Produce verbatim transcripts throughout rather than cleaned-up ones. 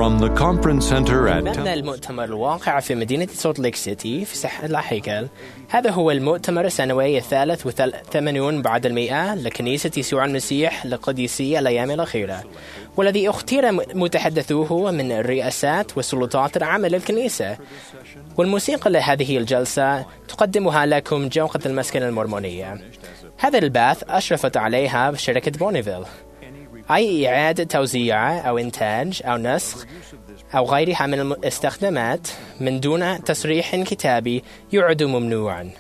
From the conference center at مبنى المؤتمر الواقع في مدينة سولت ليك سيتي في ساحل الهيكل. هذا هو المؤتمر السنوي الثالث والثمانون بعد المئة لكنيسة يسوع المسيح لقديسي الأيام الأخيرة، والذي اختير متحدثوه من الرئاسات والسلطات العامة للكنيسة. والموسيقى لهذه الجلسة تقدمها لكم جوقة المسكن المورمونية. هذا البث أشرفت عليها شركة بونيفيل. أي إعادة توزيع أو إنتاج أو نسخ أو غيرها من الاستخدامات من دون تصريح كتابي يعد ممنوعا.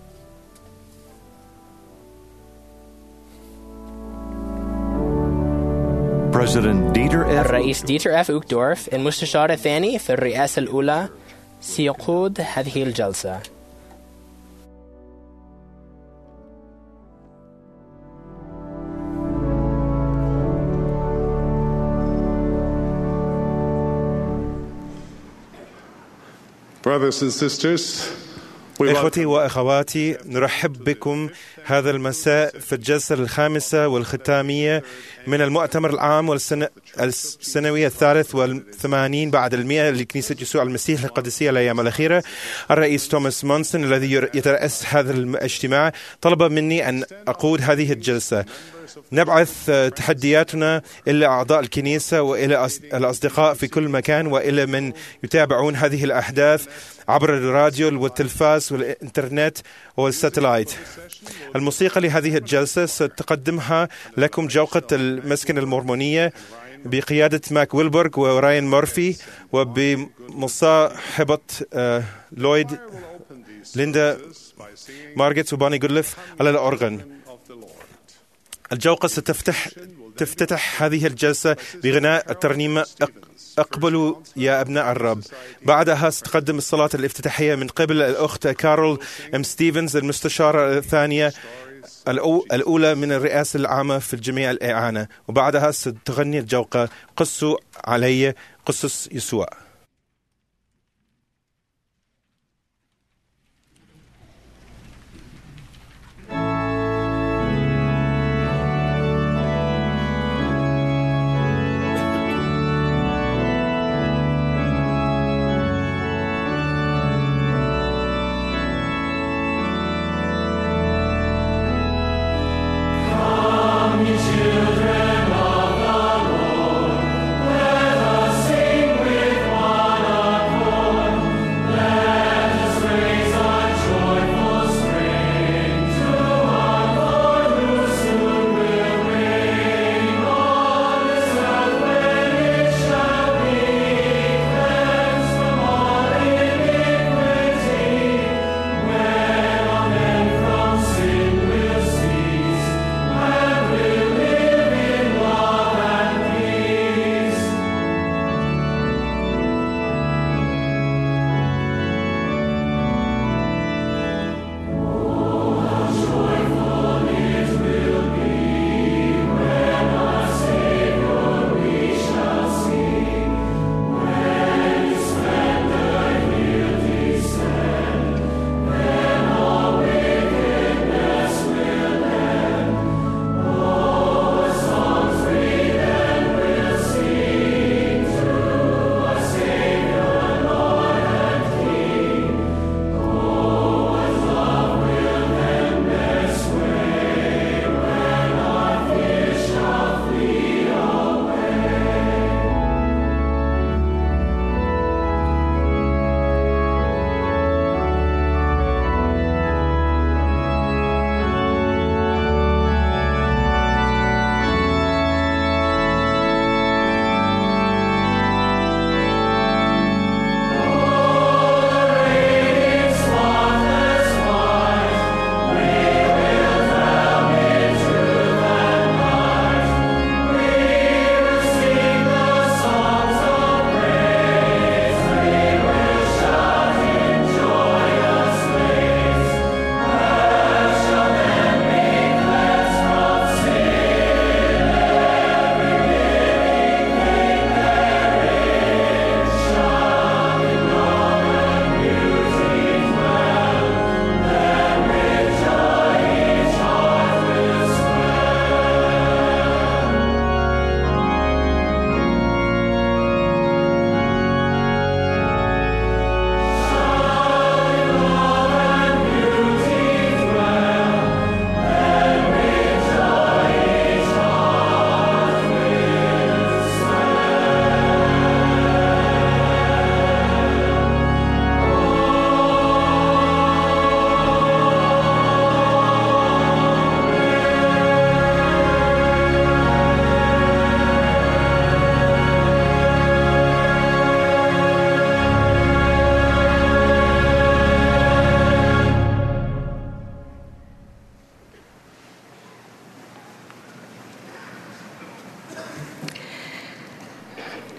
الرئيس ديتر اف اوكدورف المستشار الثاني في الرئاسة الأولى سيقود هذه الجلسة. Brothers and sisters, إخوتي وأخواتي، نرحب بكم هذا المساء في الجلسة الخامسة والختامية من المؤتمر العام والسنة السنوية الثالث والثمانين بعد المئة لكنيسة يسوع المسيح القديسية الأيام الأخيرة. الرئيس توماس مونسون الذي يترأس هذا الاجتماع طلب مني أن أقود هذه الجلسة. نبعث تحدياتنا إلى أعضاء الكنيسة وإلى الأصدقاء في كل مكان وإلى من يتابعون هذه الأحداث عبر الراديو والتلفاز والإنترنت والساتلايت. الموسيقى لهذه الجلسة ستقدمها لكم جوقة المسكن المورمونية بقيادة ماك ويلبرغ وراين مورفي، وبمصاحبة لويد ليندا مارغت وباني جولف على الأورغن. الجوقة ستفتح تفتتح هذه الجلسة بغناء الترنيمة اقبلوا يا أبناء الرب. بعدها ستقدم الصلاة الافتتاحية من قبل الأخت كارول ام ستيفنز المستشارة الثانية الأولى من الرئاسة العامة في الجميع الإعانة، وبعدها ستغني الجوقة قصوا علي قصص يسوع. Children of the Lord, let us sing with one.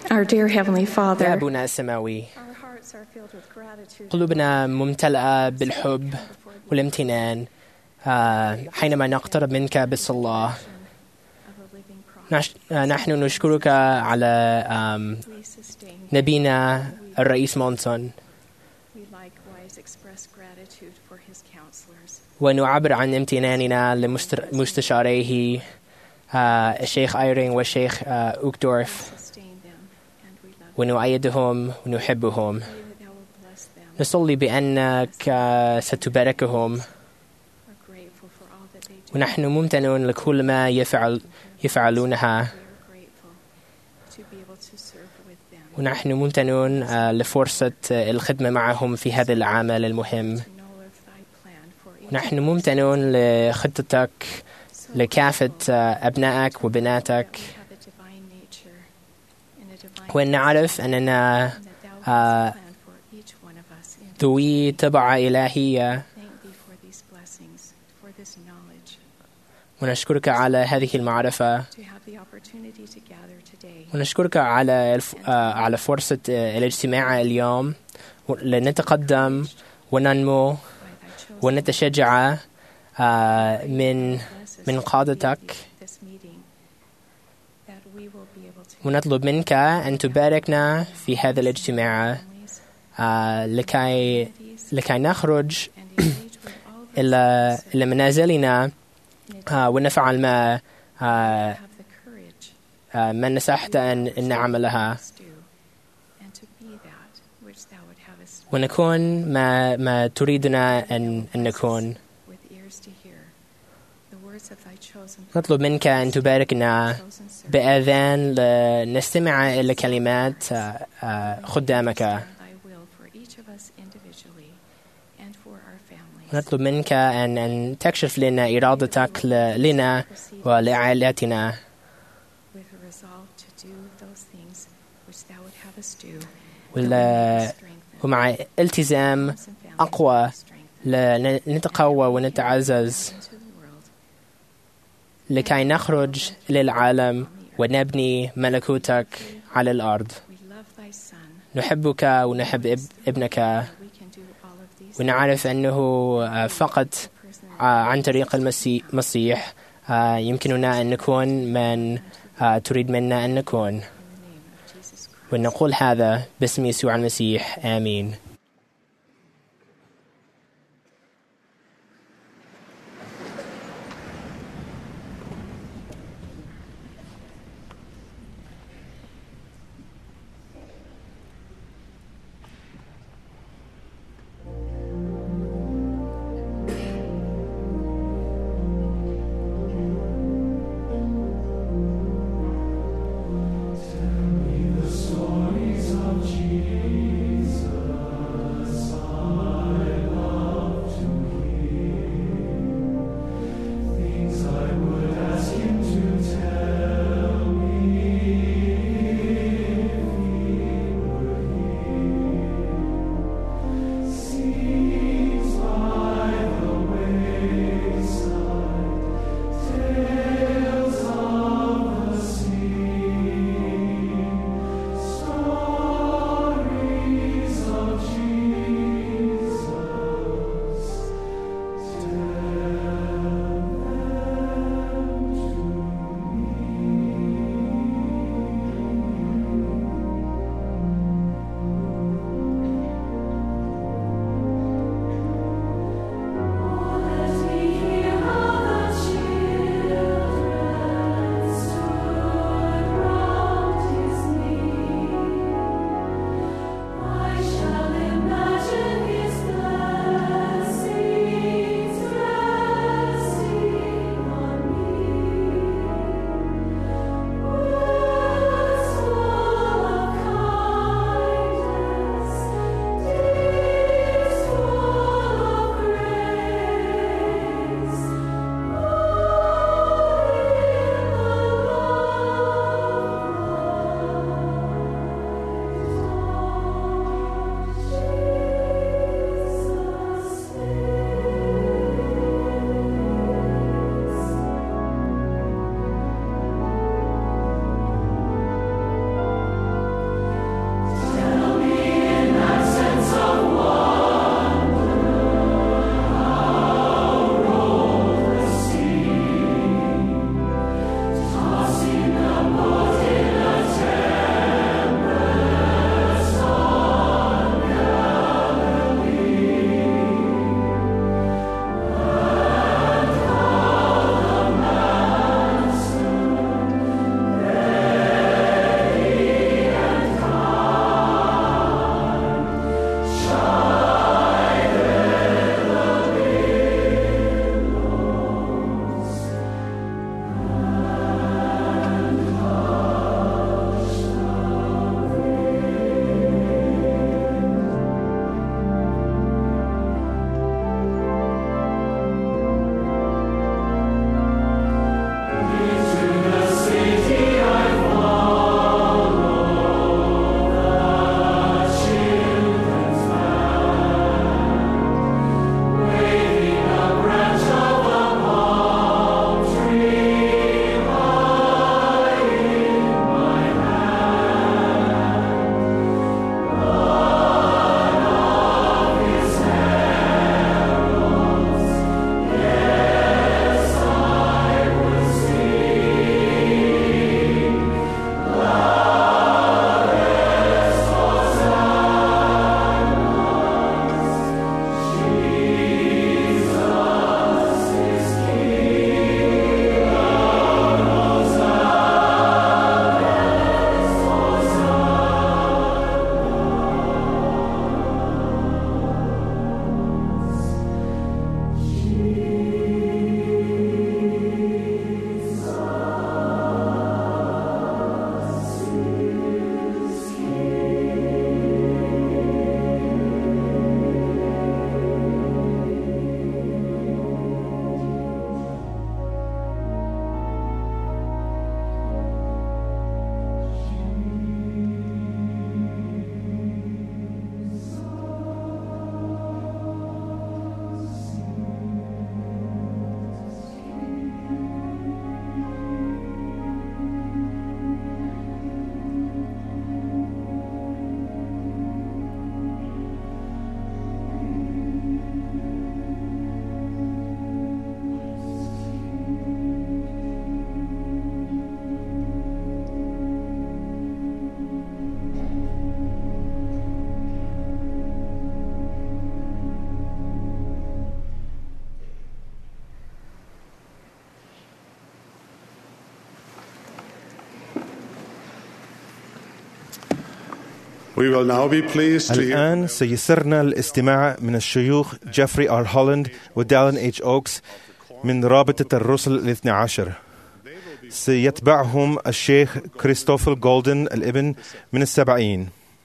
Our dear Heavenly يا Father, أبونا السماوي، our hearts are filled with gratitude قلوبنا ممتلئة بالحب والامتنان آه، حينما نقترب منك بالصلاة. of a living prophet. نش- آه، نحن نشكرك على آم، We sustain. نبينا الرئيس مونسون، We likewise express gratitude for his counselors. ونعبر عن امتناننا لمستشاريه آه، الشيخ آيرينغ والشيخ آه، أوكدورف، Sustain them, and we love them. ونؤيدهم ونحبهم. Pray that thou will bless them. نصلي بأنك آه، ستباركهم، We're grateful for all that they do. ونحن ممتنون لكل ما يفعل يفعلونها، We are grateful to be able to serve with them. ونحن ممتنون آه، لفرصة آه، الخدمة معهم في هذا العمل المهم. To know of thy plan for each نحن ممتنون لخطتك لكافة آه، أبنائك وبناتك، we have a divine nature and a divine وأن نعرف أننا and that thou hast آه، a plan for each one of us. And ذوي طبعة إلهية، thank thee for these blessings, for this knowledge, ونشكرك على هذه المعرفة، to have the opportunity to gather today. ونشكرك على الف... آه، على فرصة آه، الاجتماع اليوم لنتقدم وننمو By thy chosen ونتشجع آه، من bless us من to قادتك، lead this meeting, that we will be able to ونطلب منك أن تباركنا في هذا الاجتماع families, آه، لكي communities, لكي نخرج and engage with all those إلى things إلى منازلنا in a آه، ونفعل ما آه، have the courage آه، ما نسحت أن أن نعملها، to do, and to be that which thou would have us ونكون ما ما تريدنا أن أن نكون. with ears to hear the words of thy chosen نطلب منك أن تباركنا chosen servant. بآذان لنستمع إلى كلمات آه، آه، خدامك. Understand thy will for each of us individually and for our families. نطلب منك أن أن تكشف لنا إرادتك ل- لنا ولعائلتنا، With a resolve to do those things which thou would have us do. ولا- Strengthen ومع التزام homes and families أقوى strengthen لنتقوى ونتعزز into the world. لكي نخرج إلى العالم ونبني ملكوتك على الأرض. We love thy son. نحبك ونحب اب- ابنك، We can do all of these ونعرف أنه آه، فقط personally آه، عن طريق المسي- المسيح آه، يمكننا أن نكون من آه، تريد منا أن نكون، in the name of Jesus Christ. ونقول هذا باسم يسوع المسيح، آمين. Stories of Jesus. We will now be pleased to hear الآن سيسرنا الاستماع من الشيوخ جيفري آر هولاند ودالن إتش أوكس من رابطة الرسل الاثنى عشر. سيتبعهم الشيخ كريستوفل جولدن الابن من السبعين.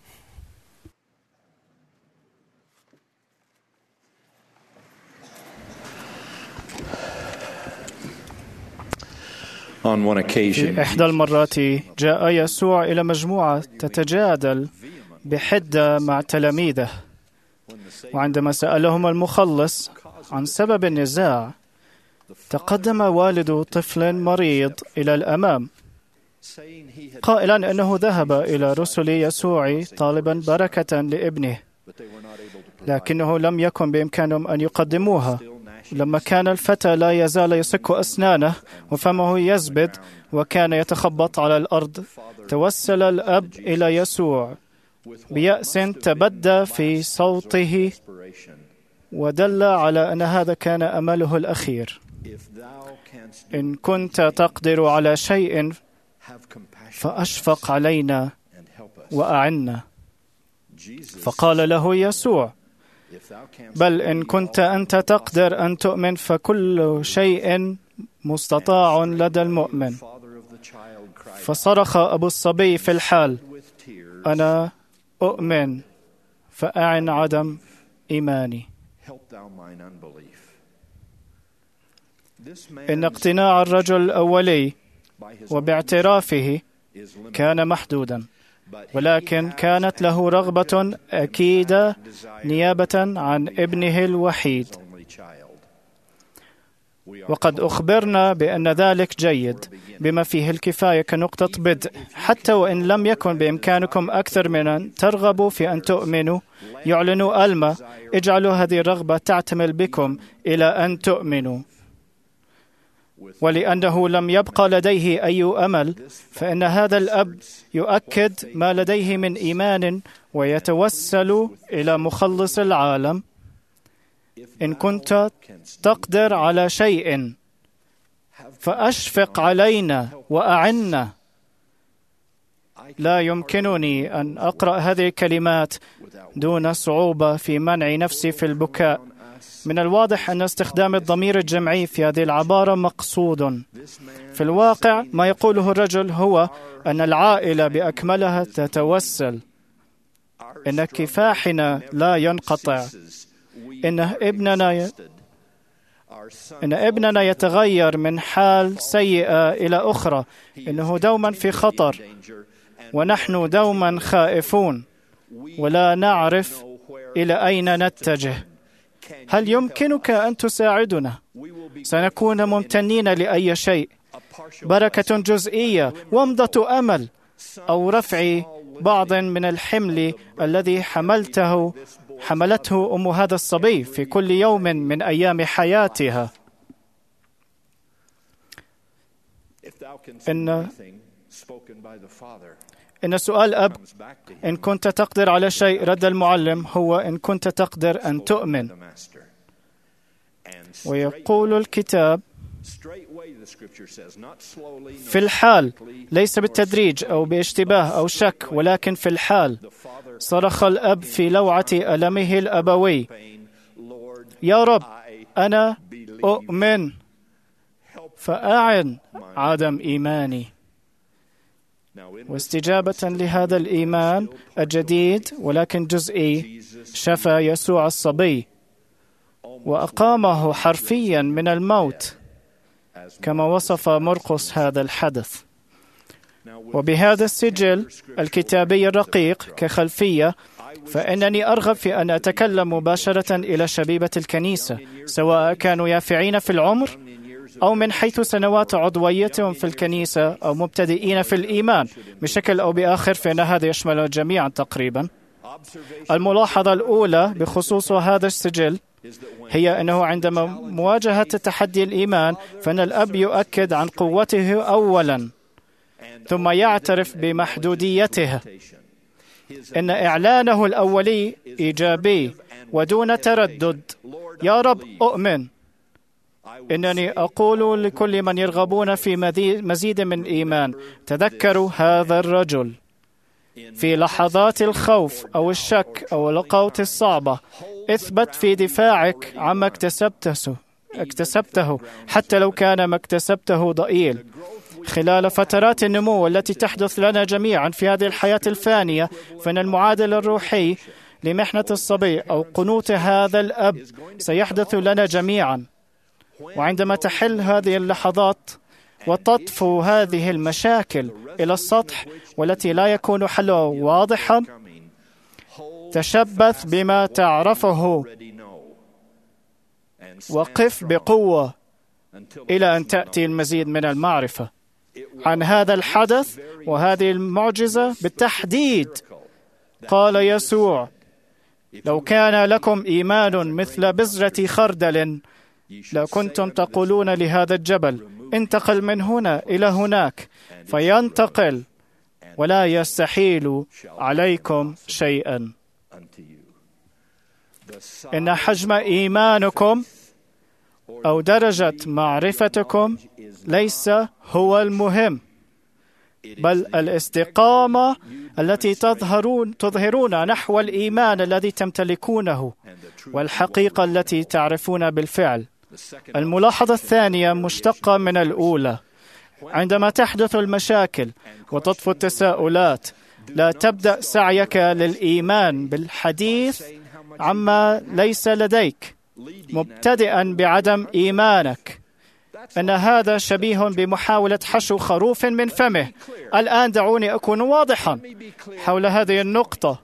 في إحدى المرات جاء يسوع إلى مجموعة تتجادل بحدة مع تلاميذه، وعندما سألهم المخلص عن سبب النزاع تقدم والد طفل مريض إلى الأمام قائلا أنه ذهب إلى رسل يسوع طالبا بركة لابنه، لكنه لم يكن بإمكانهم أن يقدموها. لما كان الفتى لا يزال يصك أسنانه وفمه يزبد وكان يتخبط على الأرض، توسل الأب إلى يسوع بيأس تبدى في صوته ودل على أن هذا كان أمله الأخير. إن كنت تقدر على شيء فأشفق علينا وأعنا. فقال له يسوع: بل إن كنت أنت تقدر أن تؤمن فكل شيء مستطاع لدى المؤمن. فصرخ أبو الصبي في الحال: أنا أؤمن، فأعن عدم إيماني. إن اقتناع الرجل الأولي وباعترافه كان محدودا، ولكن كانت له رغبة أكيدة نيابة عن ابنه الوحيد. وقد أخبرنا بأن ذلك جيد بما فيه الكفاية كنقطة بدء، حتى وإن لم يكن بإمكانكم أكثر من أن ترغبوا في أن تؤمنوا. يعلنوا ألما: اجعلوا هذه الرغبة تعتمل بكم إلى أن تؤمنوا. ولأنه لم يبقى لديه أي أمل، فإن هذا الأب يؤكد ما لديه من إيمان ويتوسل إلى مخلص العالم. إن كنت تقدر على شيء فأشفق علينا وأعنا. لا يمكنني أن أقرأ هذه الكلمات دون صعوبة في منع نفسي في البكاء. من الواضح أن استخدام الضمير الجمعي في هذه العبارة مقصود. في الواقع ما يقوله الرجل هو أن العائلة بأكملها تتوسل. إن كفاحنا لا ينقطع. إن ابننا ي... إن ابننا يتغير من حال سيئة إلى أخرى. إنه دوما في خطر، ونحن دوما خائفون ولا نعرف إلى أين نتجه. هل يمكنك أن تساعدنا؟ سنكون ممتنين لأي شيء، بركة جزئية، ومضة أمل، أو رفع بعض من الحمل الذي حملته حملته أم هذا الصبي في كل يوم من أيام حياتها. إن إن سؤال أب إن كنت تقدر على شيء، رد المعلم، هو إن كنت تقدر أن تؤمن. ويقول الكتاب في الحال، ليس بالتدريج أو باشتباه أو شك، ولكن في الحال صرخ الأب في لوعة ألمه الأبوي: يا رب، أنا أؤمن، فأعن عدم إيماني. واستجابة لهذا الإيمان الجديد ولكن جزئي، شفى يسوع الصبي وأقامه حرفيا من الموت، كما وصف مرقس هذا الحدث. وبهذا السجل الكتابي الرقيق كخلفية، فإنني أرغب في أن أتكلم مباشرة إلى شبيبة الكنيسة، سواء كانوا يافعين في العمر أو من حيث سنوات عضويتهم في الكنيسة أو مبتدئين في الإيمان بشكل أو بآخر، فإن هذا يشمل الجميع تقريبا. الملاحظة الأولى بخصوص هذا السجل هي أنه عندما مواجهة تحدي الإيمان، فإن الأب يؤكد عن قوته أولا، ثم يعترف بمحدوديته. إن إعلانه الأولي إيجابي ودون تردد: يا رب أؤمن. إنني أقول لكل من يرغبون في مزيد من إيمان: تذكروا هذا الرجل. في لحظات الخوف أو الشك أو الأوقات الصعبة اثبت في دفاعك عما اكتسبته اكتسبته حتى لو كان ما اكتسبته ضئيل. خلال فترات النمو التي تحدث لنا جميعا في هذه الحياة الفانية، فإن المعادل الروحي لمحنة الصبي أو قنوط هذا الأب سيحدث لنا جميعا. وعندما تحل هذه اللحظات وتطفو هذه المشاكل إلى السطح والتي لا يكون حلها واضحا، تشبث بما تعرفه وقف بقوة إلى أن تأتي المزيد من المعرفة عن هذا الحدث وهذه المعجزة بالتحديد. قال يسوع: لو كان لكم إيمان مثل بذرة خردل لكنتم تقولون لهذا الجبل انتقل من هنا إلى هناك فينتقل ولا يستحيل عليكم شيئا. إن حجم إيمانكم أو درجة معرفتكم ليس هو المهم، بل الاستقامة التي تظهرون تظهرون نحو الإيمان الذي تمتلكونه والحقيقة التي تعرفون بالفعل. الملاحظة الثانية مشتقة من الأولى. عندما تحدث المشاكل وتطفو التساؤلات، لا تبدأ سعيك للإيمان بالحديث عما ليس لديك مبتدئا بعدم إيمانك. أن هذا شبيه بمحاولة حشو خروف من فمه. الآن دعوني أكون واضحا حول هذه النقطة.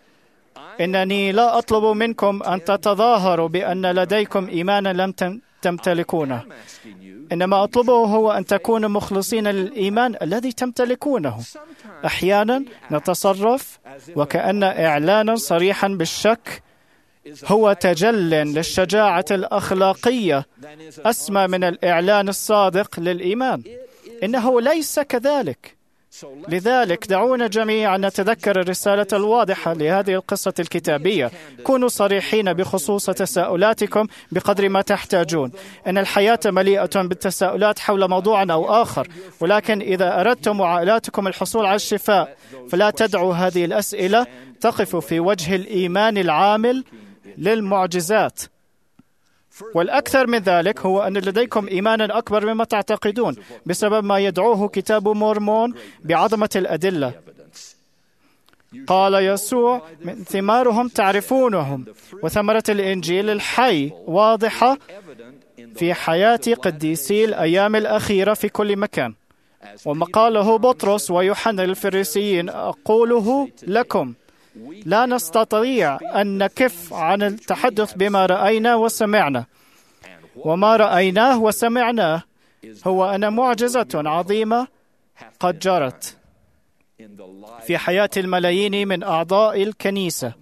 إنني لا أطلب منكم أن تتظاهروا بأن لديكم إيمانا لم تمتلكونه، إنما أطلبه هو أن تكونوا مخلصين للإيمان الذي تمتلكونه. أحيانا نتصرف وكأن إعلانا صريحا بالشك هو تجل للشجاعة الأخلاقية أسمى من الإعلان الصادق للإيمان. إنه ليس كذلك. لذلك دعونا جميعا نتذكر الرسالة الواضحة لهذه القصة الكتابية. كونوا صريحين بخصوص تساؤلاتكم بقدر ما تحتاجون. إن الحياة مليئة بالتساؤلات حول موضوع أو آخر، ولكن إذا أردتم وعائلاتكم الحصول على الشفاء فلا تدعوا هذه الأسئلة تقف في وجه الإيمان العامل للمعجزات. والأكثر من ذلك هو أن لديكم إيمانا أكبر مما تعتقدون بسبب ما يدعوه كتاب مورمون بعظمة الأدلة. قال يسوع: من ثمارهم تعرفونهم. وثمرة الإنجيل الحي واضحة في حياة قديسي الأيام الأخيرة في كل مكان. وما قاله بطرس ويوحنا الفريسيين أقوله لكم: لا نستطيع أن نكف عن التحدث بما رأينا وسمعنا. وما رأيناه وسمعناه هو أن معجزة عظيمة قد جرت في حياة الملايين من أعضاء الكنيسة.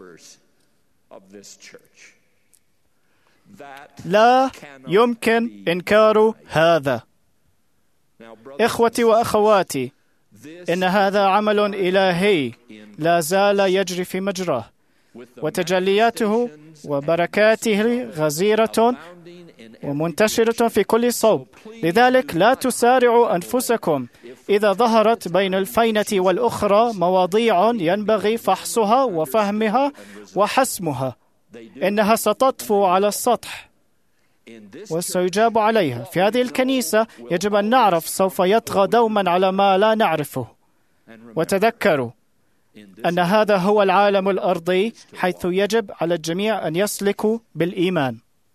لا يمكن إنكار هذا. إخوتي وأخواتي، إن هذا عمل إلهي لا زال يجري في مجراه، وتجلياته وبركاته غزيرة ومنتشرة في كل صوب. لذلك لا تسارعوا أنفسكم إذا ظهرت بين الفينة والأخرى مواضيع ينبغي فحصها وفهمها وحسمها. إنها ستطفو على السطح وسيجاب عليها. في هذه الكنيسة يجب أن نعرف سوف يطغى دوما على ما لا نعرفه. وتذكروا أن هذا هو العالم الأرضي حيث يجب على الجميع أن يسلكوا بالإيمان.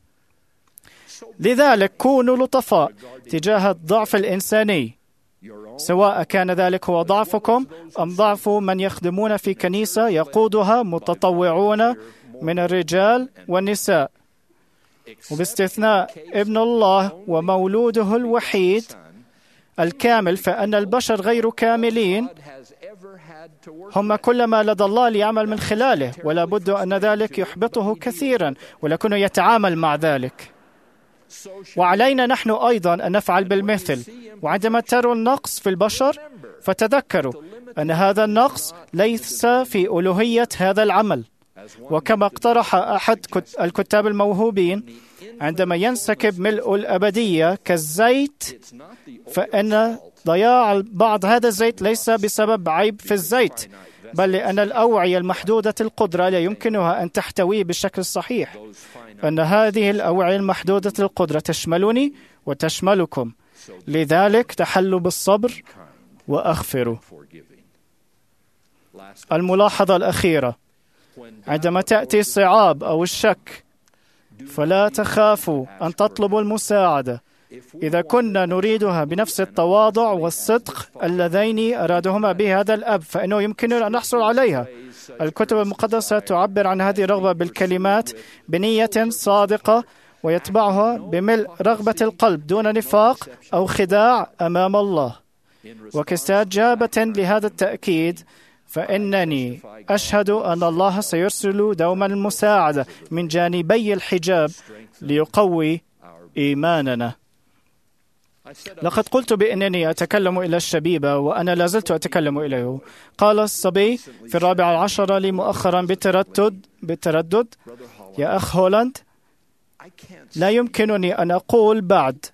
لذلك كونوا لطفاء تجاه الضعف الإنساني، سواء كان ذلك هو ضعفكم أم ضعف من يخدمون في كنيسة يقودها متطوعون من الرجال والنساء، وباستثناء ابن الله ومولوده الوحيد الكامل، فأن البشر غير كاملين. هم كل ما لدى الله ليعمل من خلاله، ولا بد أن ذلك يحبطه كثيرا، ولكنه يتعامل مع ذلك. وعلينا نحن أيضا أن نفعل بالمثل. وعندما تروا النقص في البشر فتذكروا أن هذا النقص ليس في ألوهية هذا العمل. وكما اقترح أحد الكتاب الموهوبين، عندما ينسكب ملء الأبدية كالزيت، فإن ضياع بعض هذا الزيت ليس بسبب عيب في الزيت، بل لأن الأوعية المحدودة القدرة لا يمكنها أن تحتويه بالشكل الصحيح. أن هذه الأوعية المحدودة القدرة تشملني وتشملكم، لذلك تحلوا بالصبر وأغفروا. الملاحظة الأخيرة: عندما تأتي الصعاب أو الشك فلا تخافوا أن تطلبوا المساعدة. إذا كنا نريدها بنفس التواضع والصدق اللذين أرادهما بهذا الأب، فإنه يمكننا أن نحصل عليها. الكتب المقدسة تعبر عن هذه الرغبة بالكلمات بنية صادقة، ويتبعها بملء رغبة القلب دون نفاق أو خداع أمام الله. وكاستجابة لهذا التأكيد، فإنني أشهد أن الله سيرسل دوما المساعدة من جانبي الحجاب ليقوي إيماننا. لقد قلت بأنني أتكلم إلى الشبيبة، وأنا لازلت أتكلم إليه. قال الصبي في الرابعة عشرة لي مؤخرا بتردد بتردد يا أخ هولاند، لا يمكنني أن أقول بعد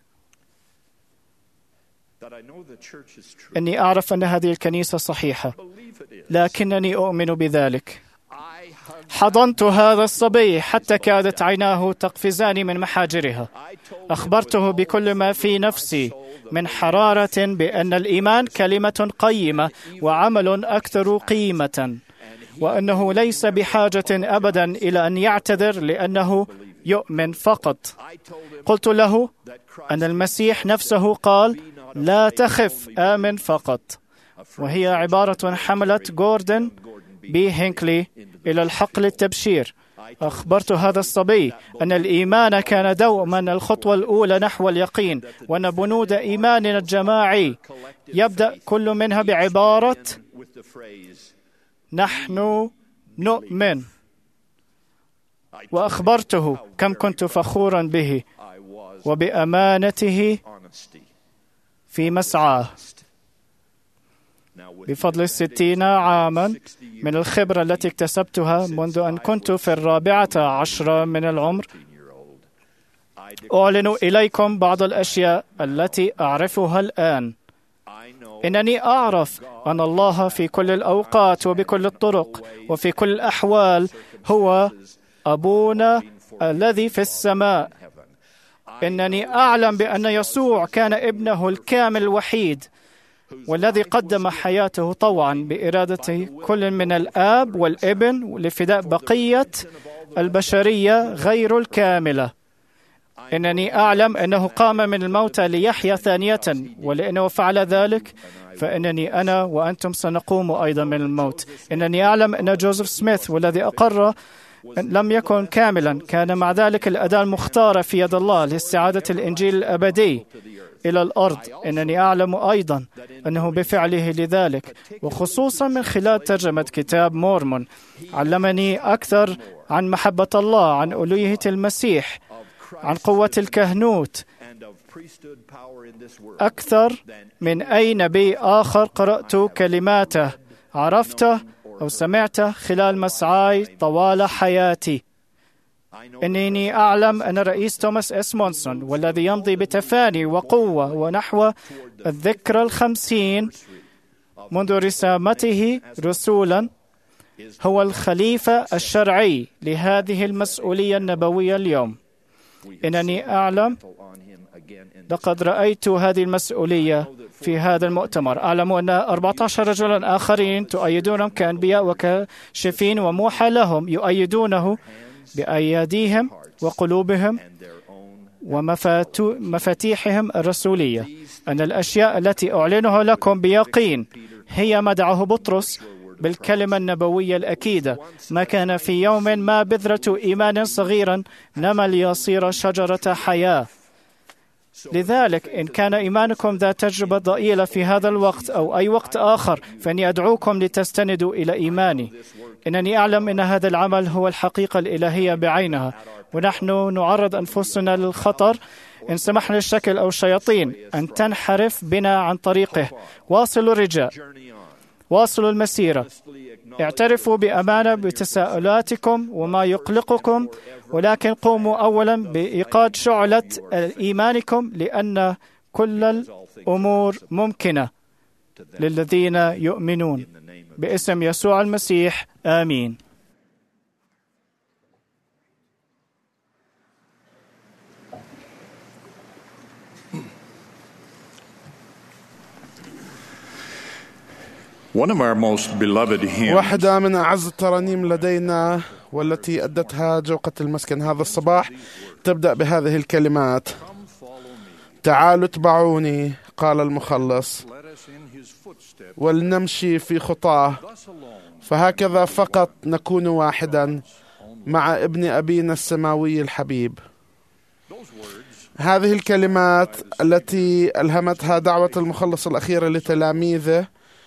أني أعرف أن هذه الكنيسة صحيحة، لكنني أؤمن بذلك. حضنت هذا الصبي حتى كادت عيناه تقفزان من محاجرها. أخبرته بكل ما في نفسي من حرارة بأن الإيمان كلمة قيمة وعمل أكثر قيمة، وأنه ليس بحاجة أبدا إلى أن يعتذر لأنه يؤمن فقط. قلت له أن المسيح نفسه قال: لا تخف، آمن فقط، وهي عبارة حملت جوردن بي هينكلي إلى الحقل التبشير. أخبرت هذا الصبي أن الإيمان كان دوما الخطوة الأولى نحو اليقين، وأن بنود إيماننا الجماعي يبدأ كل منها بعبارة نحن نؤمن. وأخبرته كم كنت فخورا به وبأمانته في مسعاه. بفضل الستين عاما من الخبرة التي اكتسبتها منذ أن كنت في الرابعة عشرة من العمر، أعلن إليكم بعض الأشياء التي أعرفها الآن. إنني أعرف أن الله في كل الأوقات وبكل الطرق وفي كل الأحوال هو أبونا الذي في السماء. إنني أعلم بأن يسوع كان ابنه الكامل الوحيد، والذي قدم حياته طوعا بإرادة كل من الآب والابن لفداء بقية البشرية غير الكاملة. إنني أعلم أنه قام من الموتى ليحيا ثانية، ولأنه فعل ذلك فإنني أنا وأنتم سنقوم أيضا من الموت. إنني أعلم أن جوزيف سميث والذي أقر لم يكن كاملا، كان مع ذلك الأداة المختارة في يد الله لاستعادة الإنجيل الأبدي إلى الأرض. إنني أعلم أيضا أنه بفعله لذلك، وخصوصا من خلال ترجمة كتاب مورمون، علمني أكثر عن محبة الله، عن ألوهية المسيح، عن قوة الكهنوت، أكثر من أي نبي آخر قرأت كلماته، عرفته أو سمعته خلال مسعاي طوال حياتي. إنني أعلم أن الرئيس توماس إس مونسون، والذي يمضي بتفاني وقوة ونحو الذكرى الخمسين منذ رسامته رسولا، هو الخليفة الشرعي لهذه المسؤولية النبوية اليوم. إنني أعلم، لقد رأيت هذه المسؤولية في هذا المؤتمر. أعلم أن أربعة عشر رجلا آخرين تؤيدونهم كأنبياء وكشفين، وموحى لهم يؤيدونه بأيديهم وقلوبهم ومفاتيحهم الرسولية. أن الأشياء التي أعلنها لكم بيقين هي ما دعاه بطرس بالكلمة النبوية الأكيدة: ما كان في يوم ما بذرة إيمان صغيرا نما ليصير شجرة حياة. لذلك إن كان إيمانكم ذا تجربة ضئيلة في هذا الوقت أو أي وقت آخر، فإني أدعوكم لتستندوا إلى إيماني. إنني أعلم أن هذا العمل هو الحقيقة الإلهية بعينها، ونحن نعرض أنفسنا للخطر إن سمحنا للشكل أو الشياطين أن تنحرف بنا عن طريقه. واصلوا الرجاء، واصلوا المسيرة. اعترفوا بأمانة بتساؤلاتكم وما يقلقكم، ولكن قوموا أولا بإيقاد شعلة إيمانكم، لأن كل الأمور ممكنة للذين يؤمنون. باسم يسوع المسيح، آمين. One of our most beloved hymns واحدة من أعز الترانيم لدينا والتي أدتها جوقة المسكن هذا الصباح تبدأ بهذه الكلمات: تعالوا اتبعوني، قال المخلص، ولنمشي في خطاه، فهكذا فقط نكون واحدا مع ابن أبينا السماوي الحبيب. هذه الكلمات التي ألهمتها دعوة المخلص الأخيرة لتلاميذه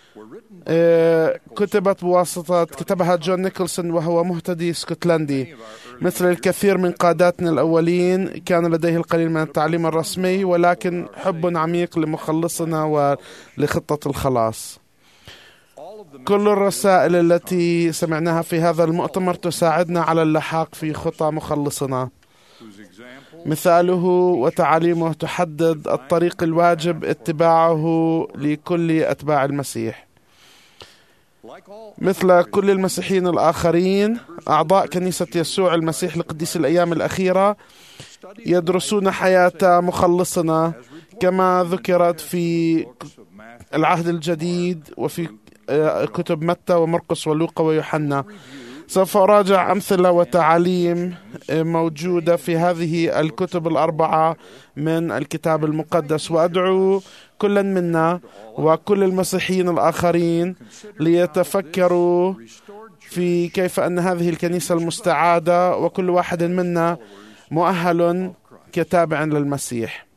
كتبت بواسطة كتبها جون نيكولسون، وهو مهتدي اسكتلندي. مثل الكثير من قاداتنا الأولين كان لديه القليل من التعليم الرسمي، ولكن حب عميق لمخلصنا ولخطة الخلاص. كل الرسائل التي سمعناها في هذا المؤتمر تساعدنا على اللحاق في خطى مخلصنا. مثاله وتعاليمه تحدد الطريق الواجب اتباعه لكل أتباع المسيح. مثل كل المسيحيين الآخرين، أعضاء كنيسة يسوع المسيح لقديس الأيام الأخيرة يدرسون حياة مخلصنا كما ذكرت في العهد الجديد وفي كتب متى ومرقس ولوقا ويوحنا. سوف أراجع أمثلة وتعاليم موجودة في هذه الكتب الأربعة من الكتاب المقدس، وأدعو كل منا وكل المسيحيين الآخرين ليتفكروا في كيف أن هذه الكنيسة المستعادة وكل واحد منا مؤهل كتابع للمسيح.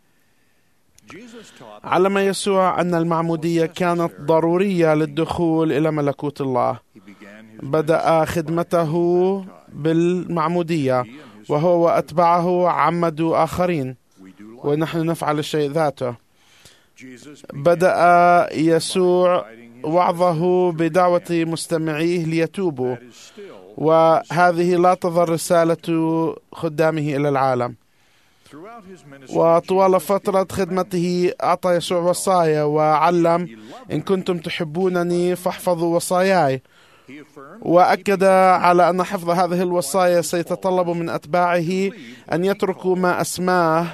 علم يسوع أن المعمودية كانت ضرورية للدخول إلى ملكوت الله. بدأ خدمته بالمعمودية، وهو وأتباعه عمدوا آخرين، ونحن نفعل الشيء ذاته. بدأ يسوع وعظه بدعوة مستمعيه ليتوبوا، وهذه لا تظل رسالة خدامه إلى العالم. وطوال فترة خدمته أعطى يسوع وصايا وعلم: إن كنتم تحبونني فاحفظوا وصاياي. وأكد على أن حفظ هذه الوصايا سيتطلب من أتباعه أن يتركوا ما أسماه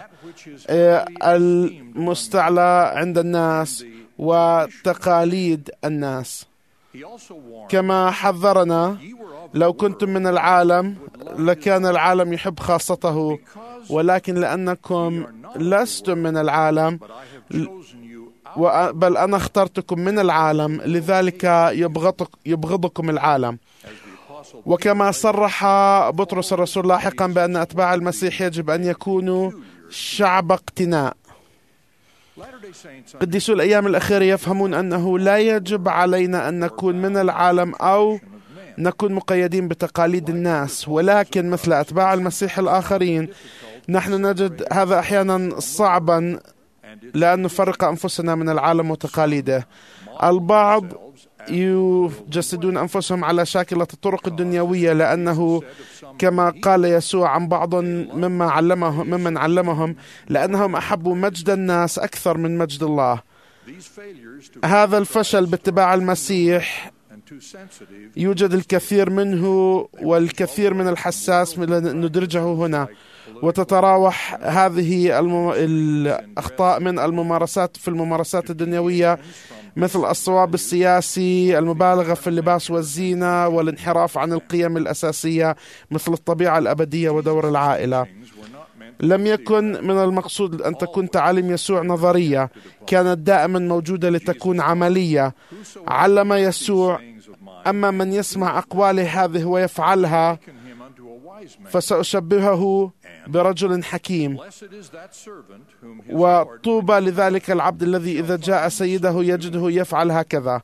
المستعلى عند الناس وتقاليد الناس. كما حذرنا: لو كنتم من العالم لكان العالم يحب خاصته، ولكن لأنكم لستم من العالم بل أنا اخترتكم من العالم، لذلك يبغضكم العالم. وكما صرح بطرس الرسول لاحقا بأن أتباع المسيح يجب أن يكونوا شعب اقتناء. قديسو الأيام الأخيرة يفهمون أنه لا يجب علينا أن نكون من العالم أو نكون مقيدين بتقاليد الناس، ولكن مثل أتباع المسيح الآخرين نحن نجد هذا أحيانا صعبا لأن نفرق أنفسنا من العالم وتقاليده. البعض يجسدون أنفسهم على شاكلة الطرق الدنيوية، لأنه كما قال يسوع عن بعض مما علمهم ممن علمهم لأنهم أحبوا مجد الناس أكثر من مجد الله. هذا الفشل باتباع المسيح يوجد الكثير منه، والكثير من الحساس ندرجه هنا، وتتراوح هذه الأخطاء من الممارسات في الممارسات الدنيوية، مثل الصواب السياسي، المبالغة في اللباس والزينة، والانحراف عن القيم الأساسية مثل الطبيعة الأبدية ودور العائلة. لم يكن من المقصود أن تكون تعاليم يسوع نظرية، كانت دائما موجودة لتكون عملية. علم يسوع: أما من يسمع أقواله هذه ويفعلها فسأشبهه برجل حكيم، وطوبى لذلك العبد الذي إذا جاء سيده يجده يفعل هكذا.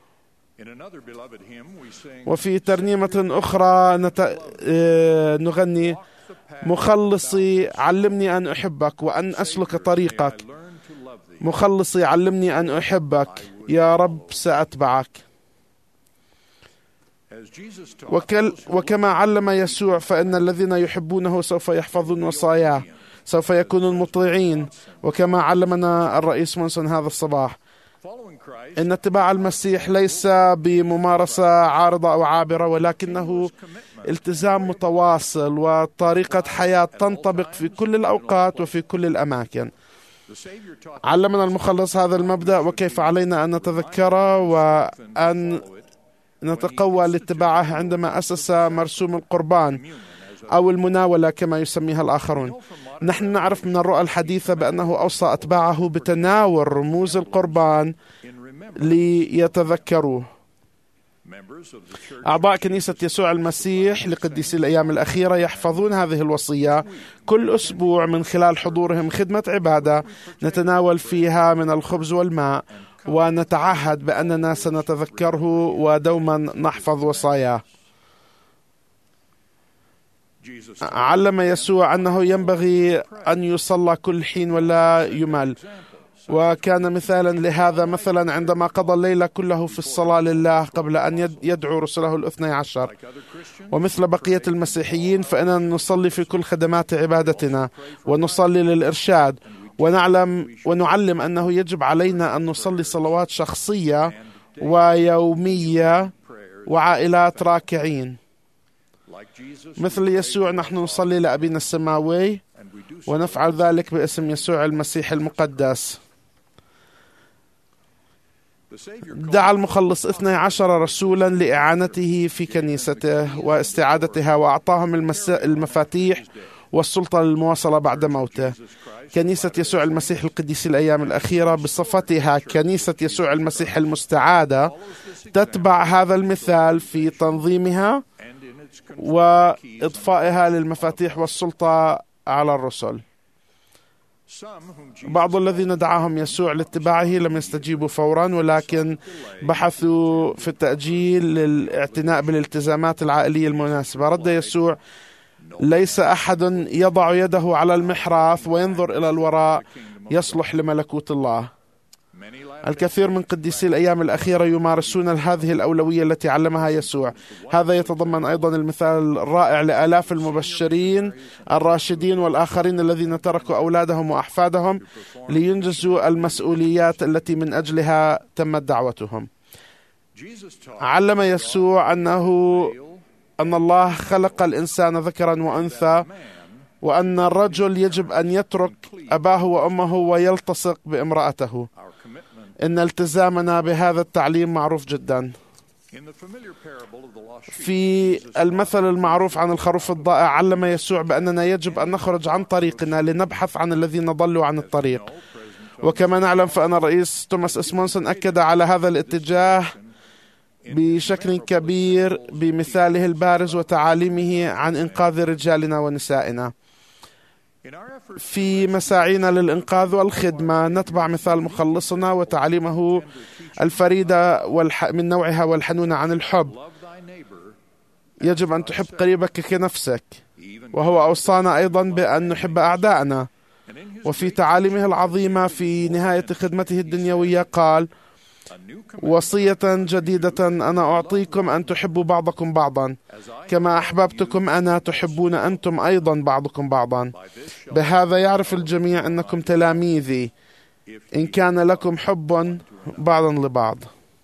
وفي ترنيمة أخرى نت... نغني: مخلصي علمني أن أحبك وأن أسلك طريقك، مخلصي علمني أن أحبك يا رب سأتبعك. وكل وكما علم يسوع فإن الذين يحبونه سوف يحفظون وصاياه، سوف يكونون مطيعين. وكما علمنا الرئيس مونسون هذا الصباح، إن اتباع المسيح ليس بممارسة عارضة أو عابرة، ولكنه التزام متواصل وطريقة حياة تنطبق في كل الأوقات وفي كل الأماكن. علمنا المخلص هذا المبدأ وكيف علينا أن نتذكره وأن نتقوى لاتباعه عندما أسس مرسوم القربان أو المناولة كما يسميها الآخرون. نحن نعرف من الرؤى الحديثة بأنه أوصى أتباعه بتناول رموز القربان ليتذكروه. أعضاء كنيسة يسوع المسيح لقديسي الأيام الأخيرة يحفظون هذه الوصية كل أسبوع من خلال حضورهم خدمة عبادة نتناول فيها من الخبز والماء، ونتعهد بأننا سنتذكره ودوما نحفظ وصاياه. علم يسوع أنه ينبغي أن يصلى كل حين ولا يمل، وكان مثالا لهذا مثلا عندما قضى الليل كله في الصلاة لله قبل أن يدعو رسله الاثني عشر. ومثل بقية المسيحيين فإننا نصلي في كل خدمات عبادتنا ونصلي للإرشاد، ونعلم ونعلم أنه يجب علينا أن نصلي صلوات شخصية ويومية وعائلات راكعين. مثل يسوع نحن نصلي لأبينا السماوي، ونفعل ذلك باسم يسوع المسيح المقدس. دعا المخلص اثني عشر رسولا لإعانته في كنيسته واستعادتها، وأعطاهم المفاتيح والسلطة للمواصلة بعد موته. كنيسة يسوع المسيح القديس الأيام الأخيرة بصفتها كنيسة يسوع المسيح المستعادة تتبع هذا المثال في تنظيمها وإضفائها للمفاتيح والسلطة على الرسل. بعض الذين دعاهم يسوع لاتباعه لم يستجيبوا فورا، ولكن بحثوا في التأجيل للاعتناء بالالتزامات العائلية المناسبة. رد يسوع: ليس أحد يضع يده على المحراث وينظر إلى الوراء يصلح لملكوت الله. الكثير من قديسي الأيام الأخيرة يمارسون هذه الأولوية التي علمها يسوع. هذا يتضمن أيضا المثال الرائع لآلاف المبشرين الراشدين والآخرين الذين تركوا أولادهم وأحفادهم لينجزوا المسؤوليات التي من أجلها تمت دعوتهم. علم يسوع أنه أن الله خلق الإنسان ذكرا وأنثى، وأن الرجل يجب أن يترك أباه وأمه ويلتصق بامرأته. إن التزامنا بهذا التعليم معروف جدا. في المثل المعروف عن الخروف الضائع علم يسوع بأننا يجب أن نخرج عن طريقنا لنبحث عن الذين ضلوا عن الطريق. وكما نعلم فأن الرئيس توماس إسمونسون أكد على هذا الاتجاه بشكل كبير بمثاله البارز وتعاليمه عن إنقاذ رجالنا ونسائنا. في مساعينا للإنقاذ والخدمة نتبع مثال مخلصنا وتعليمه الفريدة والح... من نوعها والحنونة عن الحب. يجب أن تحب قريبك كنفسك، وهو أوصانا أيضا بأن نحب أعداءنا. وفي تعاليمه العظيمة في نهاية خدمته الدنيوية قال: وصية جديدة أنا أعطيكم أن تحبوا بعضكم بعضا كما أحببتكم أنا تحبون أنتم أيضا بعضكم بعضا. بهذا يعرف الجميع أنكم تلاميذي إن كان لكم حب بعضا لبعض.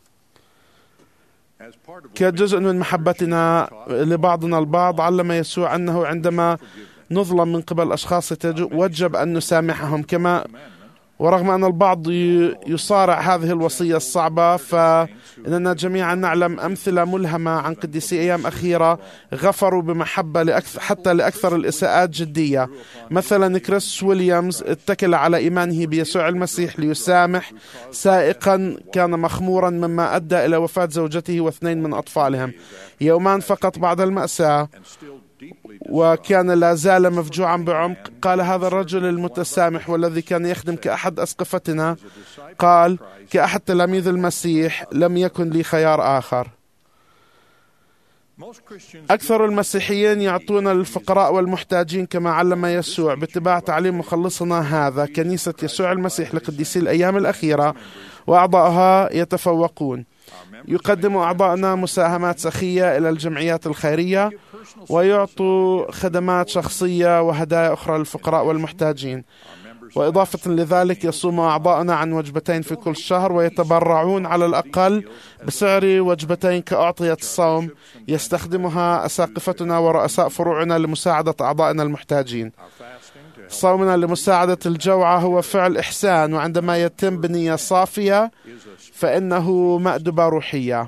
كجزء من محبتنا لبعضنا البعض علم يسوع أنه عندما نظلم من قبل أشخاص يتوجب أن نسامحهم. كما ورغم أن البعض يصارع هذه الوصية الصعبة، فإننا جميعا نعلم أمثلة ملهمة عن قديسي أيام أخيرة غفروا بمحبة لأكثر حتى لأكثر الإساءات جدية. مثلا كريس ويليامز اتكل على إيمانه بيسوع المسيح ليسامح سائقا كان مخمورا مما أدى إلى وفاة زوجته واثنين من أطفالهم يومان فقط بعد المأساة، وكان لا زال مفجوعا بعمق. قال هذا الرجل المتسامح والذي كان يخدم كأحد أسقفتنا، قال: كأحد تلاميذ المسيح لم يكن لي خيار آخر. أكثر المسيحيين يعطون الفقراء والمحتاجين كما علم يسوع باتباع تعليم مخلصنا هذا. كنيسة يسوع المسيح لقديسي الأيام الأخيرة وأعضائها يتفوقون. يقدم أعضائنا مساهمات سخية إلى الجمعيات الخيرية ويعطوا خدمات شخصية وهدايا أخرى للفقراء والمحتاجين. وإضافة لذلك يصوم أعضائنا عن وجبتين في كل شهر ويتبرعون على الأقل بسعر وجبتين كأعطية الصوم يستخدمها أساقفتنا ورؤساء فروعنا لمساعدة أعضائنا المحتاجين. صومنا لمساعدة الجوعى هو فعل إحسان، وعندما يتم بنية صافية فإنه مأدبة روحية.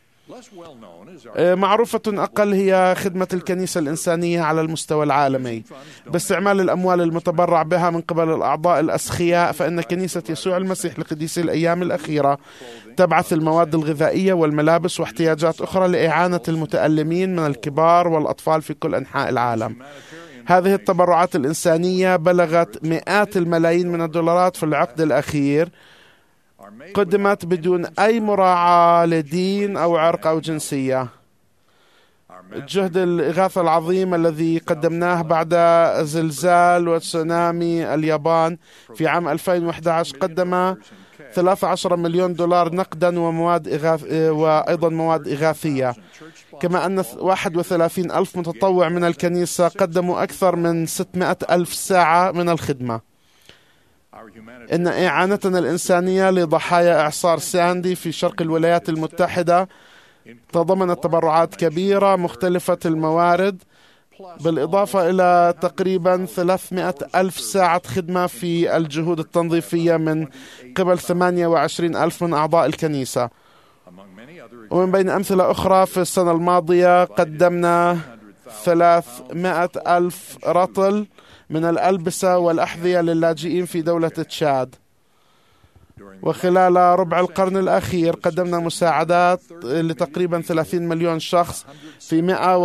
معروفة أقل هي خدمة الكنيسة الإنسانية على المستوى العالمي باستعمال الأموال المتبرع بها من قبل الأعضاء الأسخياء. فإن كنيسة يسوع المسيح لقديسي الأيام الأخيرة تبعث المواد الغذائية والملابس واحتياجات أخرى لإعانة المتألمين من الكبار والأطفال في كل أنحاء العالم. هذه التبرعات الإنسانية بلغت مئات الملايين من الدولارات في العقد الأخير، قدمت بدون أي مراعاة لدين أو عرق أو جنسية. الجهد الإغاثة العظيم الذي قدمناه بعد زلزال وتسونامي اليابان في عام ألفين وأحد عشر قدم ثلاثة عشر مليون دولار نقدا ومواد إغاث وأيضا مواد إغاثية، كما أن واحد وثلاثين ألف متطوع من الكنيسة قدموا أكثر من ستمائة ألف ساعة من الخدمة. إن إعانتنا الإنسانية لضحايا إعصار ساندي في شرق الولايات المتحدة تضمنت تبرعات كبيرة مختلفة الموارد، بالإضافة إلى تقريبا ثلاثمائة ألف ساعة خدمة في الجهود التنظيفية من قبل ثمانية وعشرين ألف من أعضاء الكنيسة. ومن بين أمثلة أخرى في السنة الماضية قدمنا ثلاثمائة ألف رطل من الألبسة والأحذية للاجئين في دولة تشاد. وخلال ربع القرن الأخير قدمنا مساعدات لتقريبا ثلاثين مليون شخص في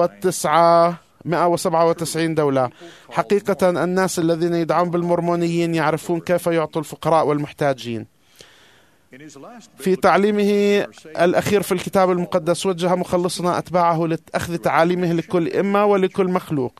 مئة وسبعة وتسعين دولة. حقيقة الناس الذين يدعون بالمرمونيين يعرفون كيف يعطوا الفقراء والمحتاجين. في تعليمه الأخير في الكتاب المقدس وجه مخلصنا أتباعه لأخذ تعاليمه لكل إمة ولكل مخلوق.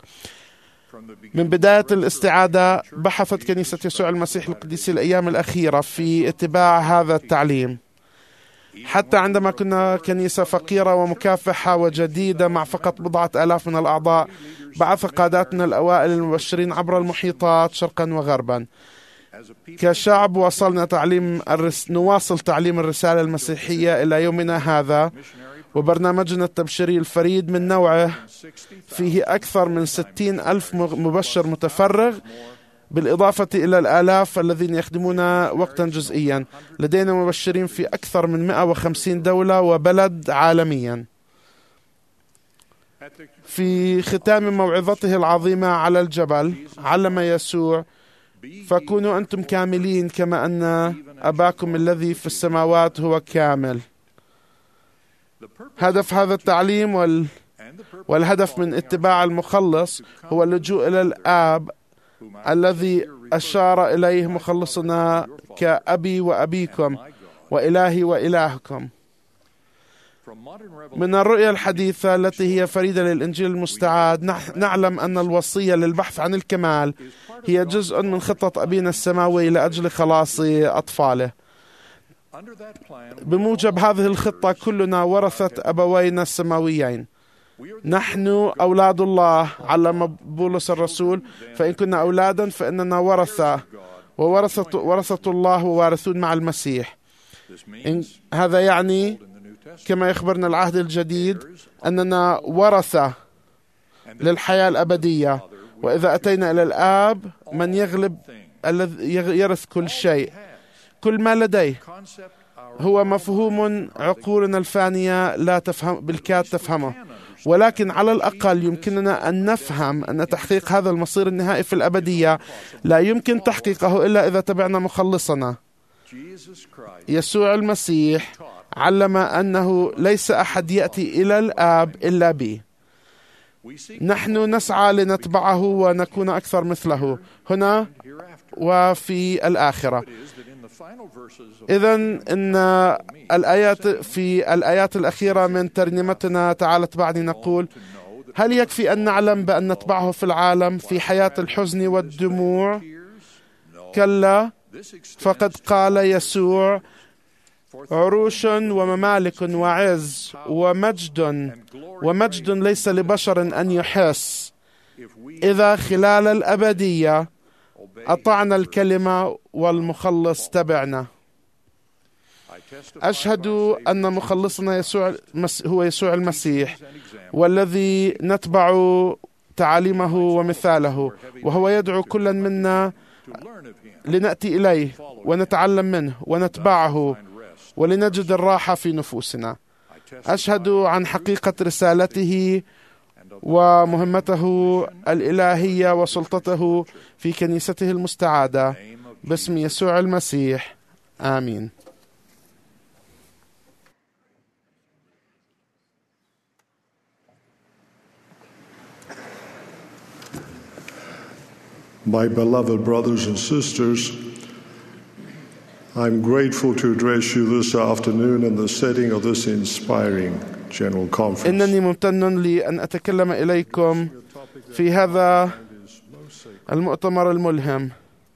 من بداية الاستعادة بحثت كنيسة يسوع المسيح القديسي الأيام الأخيرة في اتباع هذا التعليم، حتى عندما كنا كنيسة فقيرة ومكافحة وجديدة مع فقط بضعة آلاف من الأعضاء. بعث قاداتنا الأوائل المبشرين عبر المحيطات شرقا وغربا. كشعب وصلنا تعليم الرس... نواصل تعليم الرسالة المسيحية إلى يومنا هذا، وبرنامجنا التبشيري الفريد من نوعه فيه أكثر من ستين ألف مبشر متفرغ، بالإضافة إلى الآلاف الذين يخدمون وقتا جزئيا. لدينا مبشرين في أكثر من مئة وخمسين دولة وبلد عالميا. في ختام موعظته العظيمة على الجبل علم يسوع: فكونوا أنتم كاملين كما أن أباكم الذي في السماوات هو كامل. هدف هذا التعليم وال... والهدف من اتباع المخلص هو اللجوء إلى الآب الذي أشار إليه مخلصنا كأبي وأبيكم وإلهي وإلهكم. من الرؤية الحديثة التي هي فريدة للإنجيل المستعاد نعلم أن الوصية للبحث عن الكمال هي جزء من خطة أبينا السماوي لأجل خلاص أطفاله. بموجب هذه الخطة كلنا ورثة أبوينا السماويين. نحن أولاد الله علم بولس الرسول: فإن كنا أولادا فإننا ورثة، وورثة ورثة الله ووارثون مع المسيح. إن هذا يعني كما يخبرنا العهد الجديد أننا ورثة للحياة الأبدية، وإذا أتينا إلى الآب من يغلب الذي يرث كل شيء. كل ما لديه هو مفهوم عقولنا الفانية لا تفهم بالكاد تفهمه، ولكن على الأقل يمكننا أن نفهم أن تحقيق هذا المصير النهائي في الأبدية لا يمكن تحقيقه إلا إذا تبعنا مخلصنا يسوع المسيح. علم أنه ليس أحد يأتي إلى الآب إلا به. نحن نسعى لنتبعه ونكون أكثر مثله هنا وفي الآخرة. إذن إن الآيات في الآيات الأخيرة من ترنيمتنا تعالى اتبعني نقول: هل يكفي أن نعلم بأن نتبعه في العالم في حياة الحزن والدموع؟ كلا، فقد قال يسوع: عروش وممالك وعز ومجد ومجد ليس لبشر أن يحس، إذا خلال الأبدية أطعنا الكلمة والمخلص تبعنا. أشهد أن مخلصنا يسوع هو يسوع المسيح، والذي نتبع تعاليمه ومثاله، وهو يدعو كلا منا لنأتي إليه ونتعلم منه ونتبعه ولنجد الراحة في نفوسنا. أشهد عن حقيقة رسالته ومهمته الإلهية وسلطته في كنيسته المستعادة باسم يسوع المسيح، آمين. My beloved brothers and sisters, I'm grateful to address you this afternoon in the setting of this inspiring General Conference. إنني ممتن لي أن أتكلم إليكم في هذا المؤتمر الملهم.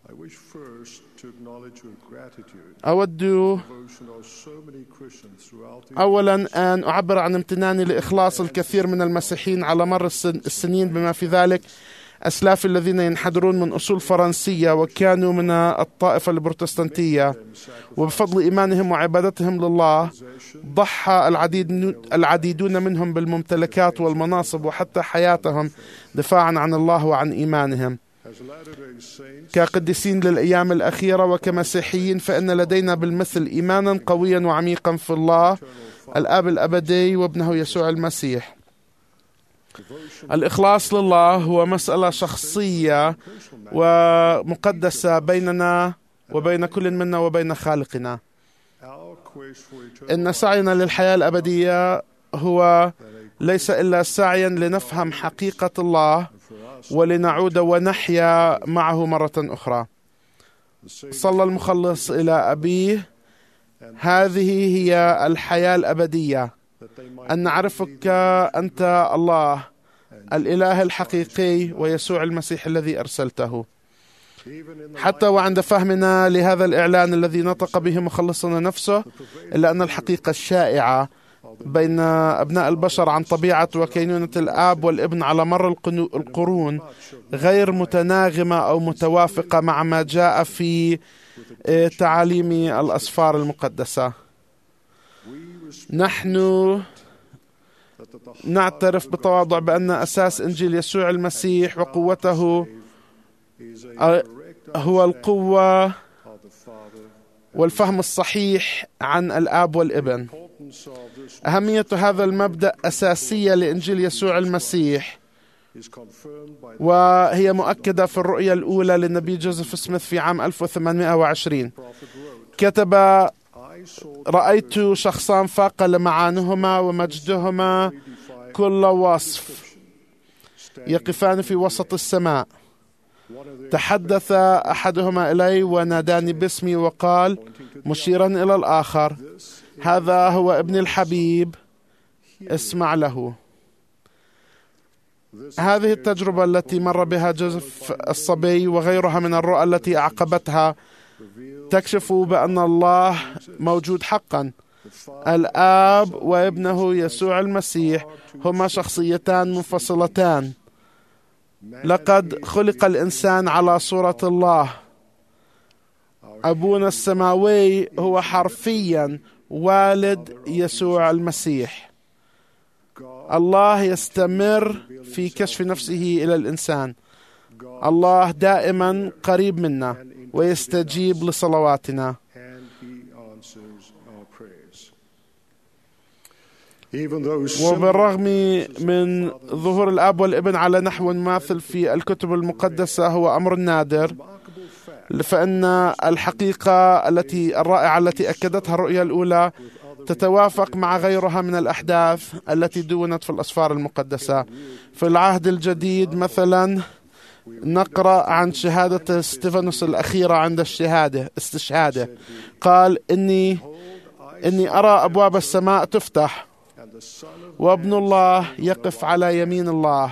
أود أولا أن أعبر عن امتناني لإخلاص الكثير من المسيحيين على مر السنين، بما في ذلك أسلافي الذين ينحدرون من أصول فرنسية وكانوا من الطائفة البروتستانتية، وبفضل إيمانهم وعبادتهم لله ضحى العديد العديدون منهم بالممتلكات والمناصب وحتى حياتهم دفاعا عن الله وعن إيمانهم. كقديسين للأيام الأخيرة وكمسيحيين فإن لدينا بالمثل إيمانا قويا وعميقا في الله الآب الأبدي وابنه يسوع المسيح. الإخلاص لله هو مسألة شخصية ومقدسة بيننا وبين كل منا وبين خالقنا. إن سعينا للحياة الأبدية هو ليس إلا سعيا لنفهم حقيقة الله ولنعود ونحيا معه مرة أخرى. صلى المخلص إلى أبيه: هذه هي الحياة الأبدية، أن نعرفك أنت الله الإله الحقيقي ويسوع المسيح الذي أرسلته. حتى وعند فهمنا لهذا الإعلان الذي نطق به مخلصنا نفسه، إلا أن الحقيقة الشائعة بين أبناء البشر عن طبيعة وكينونة الآب والابن على مر القرون غير متناغمة أو متوافقة مع ما جاء في تعاليم الأسفار المقدسة. نحن نعترف بتواضع بأن أساس إنجيل يسوع المسيح وقوته هو القوة والفهم الصحيح عن الآب والابن. أهمية هذا المبدأ أساسية لإنجيل يسوع المسيح، وهي مؤكدة في الرؤية الأولى للنبي جوزيف سميث في عام ألف وثمانمائة وعشرين. كتب: رأيت شخصان فاق لمعانهما ومجدهما كل وصف، يقفان في وسط السماء. تحدث أحدهما إلي وناداني باسمي وقال مشيرا إلى الآخر: هذا هو ابن الحبيب، اسمع له. هذه التجربة التي مر بها جوزيف الصبي وغيرها من الرؤى التي أعقبتها تكشف بأن الله موجود حقا. الآب وابنه يسوع المسيح هما شخصيتان منفصلتان. لقد خلق الإنسان على صورة الله. أبونا السماوي هو حرفيا والد يسوع المسيح. الله يستمر في كشف نفسه إلى الإنسان. الله دائما قريب منا ويستجيب لصلواتنا. وبالرغم من ظهور الآب والابن على نحو ماثل في الكتب المقدسة هو أمر نادر، فإن الحقيقة التي الرائعة التي أكدتها الرؤيا الأولى تتوافق مع غيرها من الأحداث التي دونت في الأسفار المقدسة. في العهد الجديد مثلا نقرأ عن شهادة ستيفانوس الأخيرة عند الشهادة استشهاده. قال إني إني أرى أبواب السماء تفتح وابن الله يقف على يمين الله،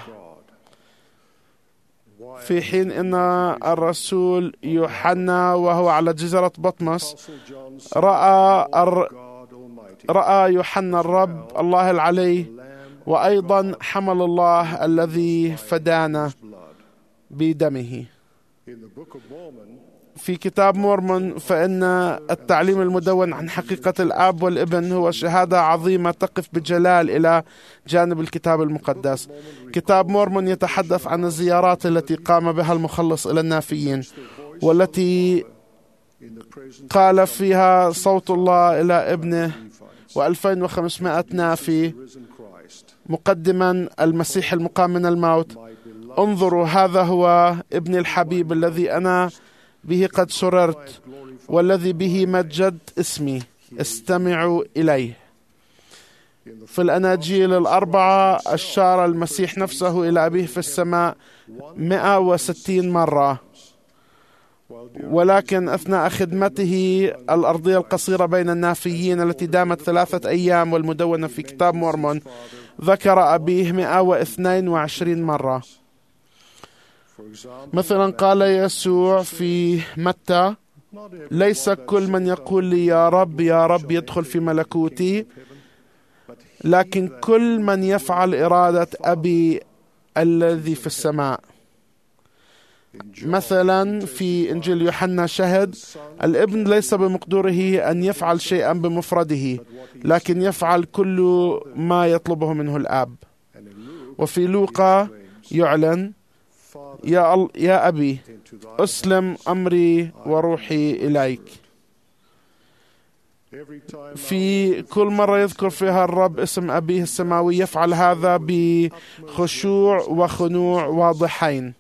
في حين أن الرسول يوحنا وهو على جزيرة بطمس رأى رأى يوحنا الرب الله العلي، وأيضا حمل الله الذي فدانا بدمه. في كتاب مورمون فإن التعليم المدون عن حقيقة الآب والابن هو شهادة عظيمة تقف بجلال إلى جانب الكتاب المقدس. كتاب مورمون يتحدث عن الزيارات التي قام بها المخلص إلى النافيين، والتي قال فيها صوت الله إلى ابنه وألفين وخمسمائة نافي مقدما المسيح المقام من الموت: انظروا هذا هو ابن الحبيب الذي أنا به قد سررت والذي به مجد اسمي، استمعوا إليه. في الأناجيل الأربعة أشار المسيح نفسه إلى أبيه في السماء مئة وستين مرة، ولكن أثناء خدمته الأرضية القصيرة بين النافيين التي دامت ثلاثة أيام والمدونة في كتاب مورمون ذكر أبيه مئة واثنين وعشرين مرة. مثلا قال يسوع في متى: ليس كل من يقول لي يا رب يا رب يدخل في ملكوتي، لكن كل من يفعل إرادة أبي الذي في السماء. مثلا في إنجيل يوحنا شهد: الابن ليس بمقدوره أن يفعل شيئا بمفرده، لكن يفعل كل ما يطلبه منه الآب. وفي لوقا يعلن: يا, يا أبي أسلم أمري وروحي إليك. في كل مرة يذكر فيها الرب اسم أبيه السماوي يفعل هذا بخشوع وخنوع واضحين.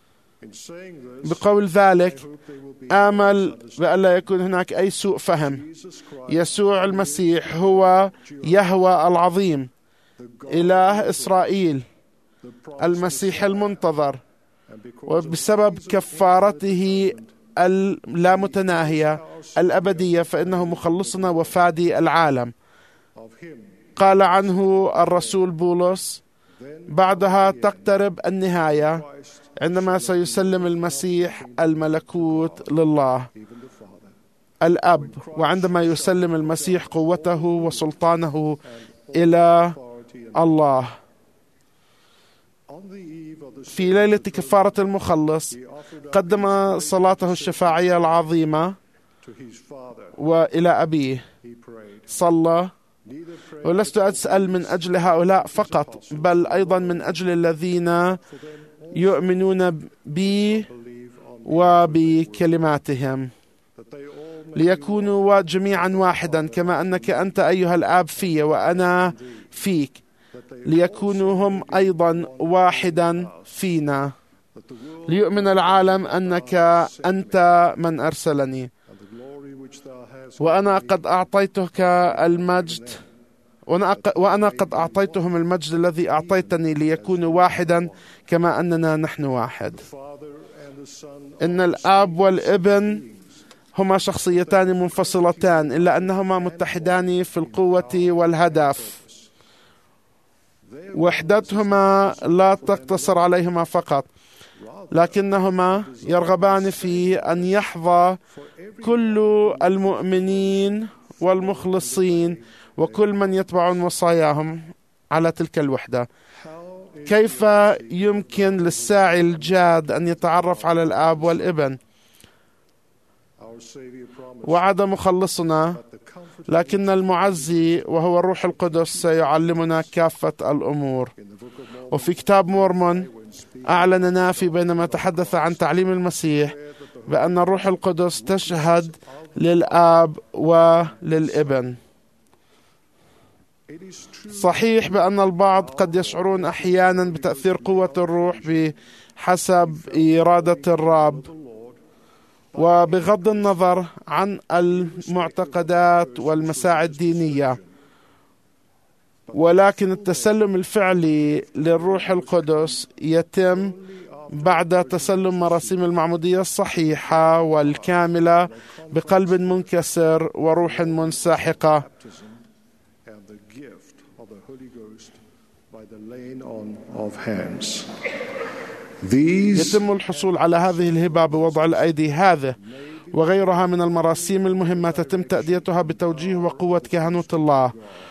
بقول ذلك آمل بألا يكون هناك أي سوء فهم. يسوع المسيح هو يهوه العظيم، إله إسرائيل، المسيح المنتظر، وبسبب كفارته اللامتناهية الأبدية فإنه مخلصنا وفادي العالم. قال عنه الرسول بولس: بعدها تقترب النهاية عندما سيسلم المسيح الملكوت لله الأب، وعندما يسلم المسيح قوته وسلطانه إلى الله. في ليلة كفارة المخلص قدم صلاته الشفاعية العظيمة وإلى أبيه صلى: ولست أسأل من أجل هؤلاء فقط، بل أيضا من أجل الذين يؤمنون بي وبكلماتهم، ليكونوا جميعا واحدا كما أنك أنت أيها الآب في وأنا فيك، ليكونوا هم أيضا واحدا فينا، ليؤمن العالم أنك أنت من أرسلني، وأنا قد أعطيتك المجد وأنا قد أعطيتهم المجد الذي أعطيتني ليكونوا واحدا كما أننا نحن واحد. إن الآب والابن هما شخصيتان منفصلتان، إلا أنهما متحدان في القوة والهدف. وحدتهما لا تقتصر عليهما فقط، لكنهما يرغبان في أن يحظى كل المؤمنين والمخلصين وكل من يتبعون وصاياهم على تلك الوحدة. كيف يمكن للساعي الجاد أن يتعرف على الآب والابن؟ وعد مخلصنا، لكن المعزي وهو الروح القدس سيعلمنا كافة الأمور. وفي كتاب مورمون أعلن نافي بينما تحدث عن تعليم المسيح بأن الروح القدس تشهد للآب وللابن. صحيح بأن البعض قد يشعرون أحيانا بتأثير قوة الروح بحسب إرادة الرب، وبغض النظر عن المعتقدات والمساعي الدينية، ولكن التسلم الفعلي للروح القدس يتم بعد تسلم مراسيم المعمودية الصحيحة والكاملة بقلب منكسر وروح منسحقة. يتم الحصول على هذه الهبة بوضع الأيدي. هذه وغيرها من المراسيم المهمة تتم تأديتها بتوجيه وقوة كهنوت الله.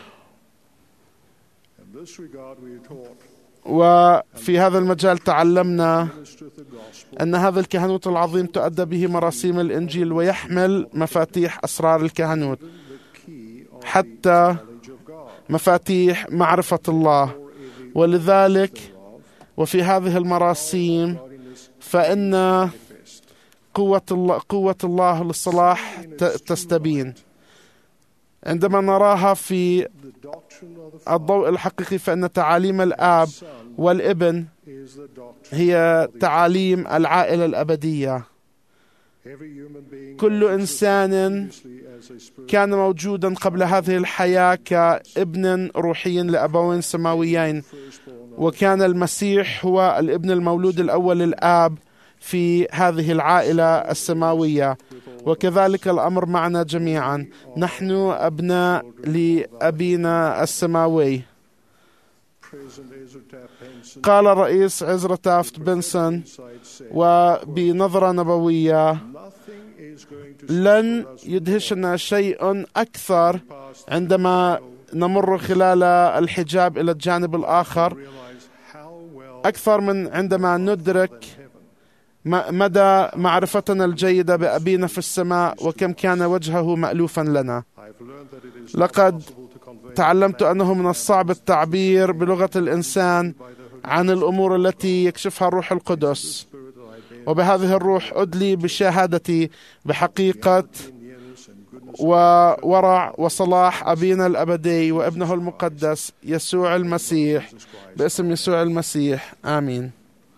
وفي هذا المجال تعلمنا أن هذا الكهنوت العظيم تؤدى به مراسيم الإنجيل ويحمل مفاتيح أسرار الكهنوت، حتى مفاتيح معرفة الله. ولذلك وفي هذه المراسيم فإن قوة الله, قوة الله للصلاح تستبين عندما نراها في الضوء الحقيقي. فإن تعاليم الآب والابن هي تعاليم العائلة الأبدية. كل إنسان كان موجودا قبل هذه الحياة كابن روحي لأبوين سماويين، وكان المسيح هو الابن المولود الأول للآب في هذه العائلة السماوية. وكذلك الأمر معنا جميعا، نحن أبناء لأبينا السماوي. قال الرئيس عزرا تافت بنسون وبنظرة نبوية: لن يدهشنا شيء أكثر عندما نمر خلال الحجاب إلى الجانب الآخر، أكثر من عندما ندرك مدى معرفتنا الجيدة بأبينا في السماء وكم كان وجهه مألوفا لنا. لقد تعلمت أنه من الصعب التعبير بلغة الإنسان عن الأمور التي يكشفها الروح القدس، وبهذه الروح أدلي بشهادتي بحقيقة وورع وصلاح أبينا الأبدي وابنه المقدس يسوع المسيح. باسم يسوع المسيح، آمين.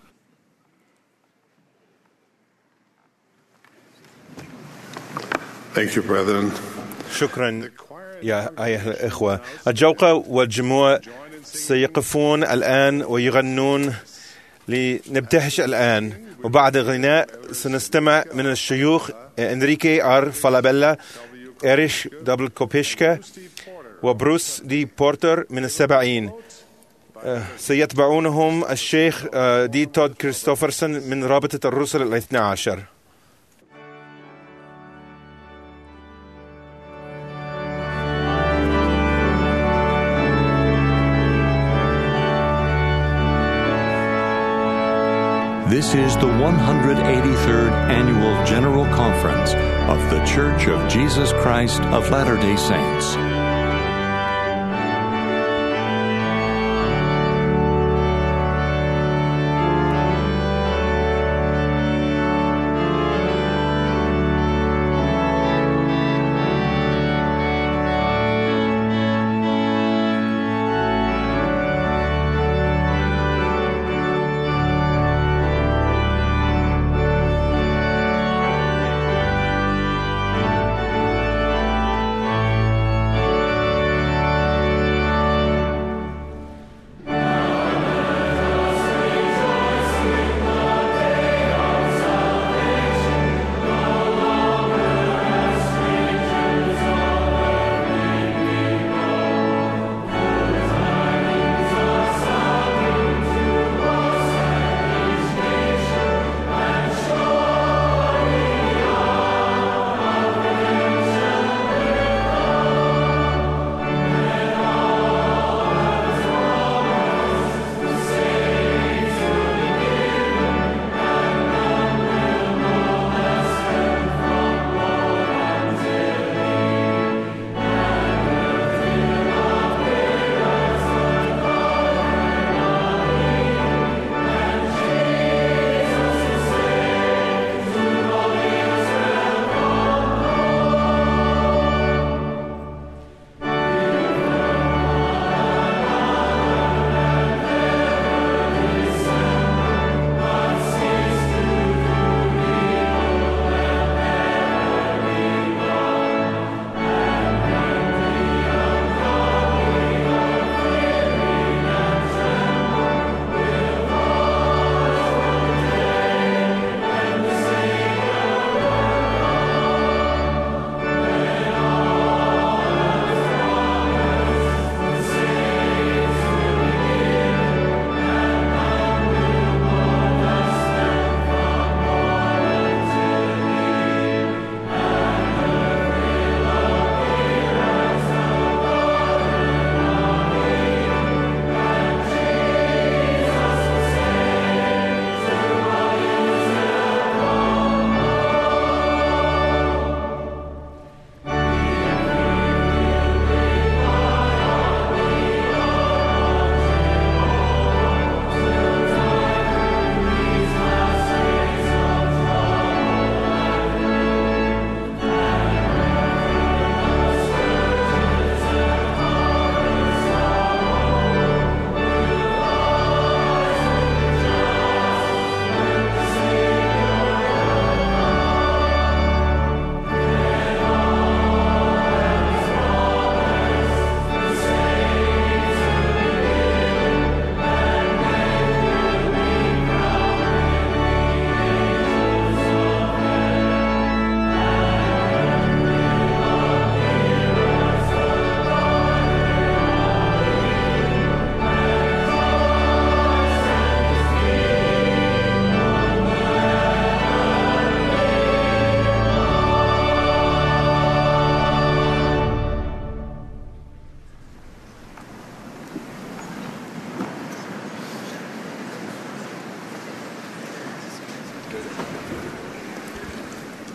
Thank you, brethren. شكرا يا أيها الإخوة. الجوقة والجموع سيقفون الآن ويغنون لنبتهج الآن، وبعد غناء سنستمع من الشيوخ إنريكي آر فالابيلا، إيريش دبل كوبيشكا، وبروس دي بورتر من السبعين. سيتبعونهم الشيخ دي تود كريستوفرسون من رابطة الرسل الاثنى عشر. This is the one hundred eighty-third Annual General Conference of the Church of Jesus Christ of Latter-day Saints.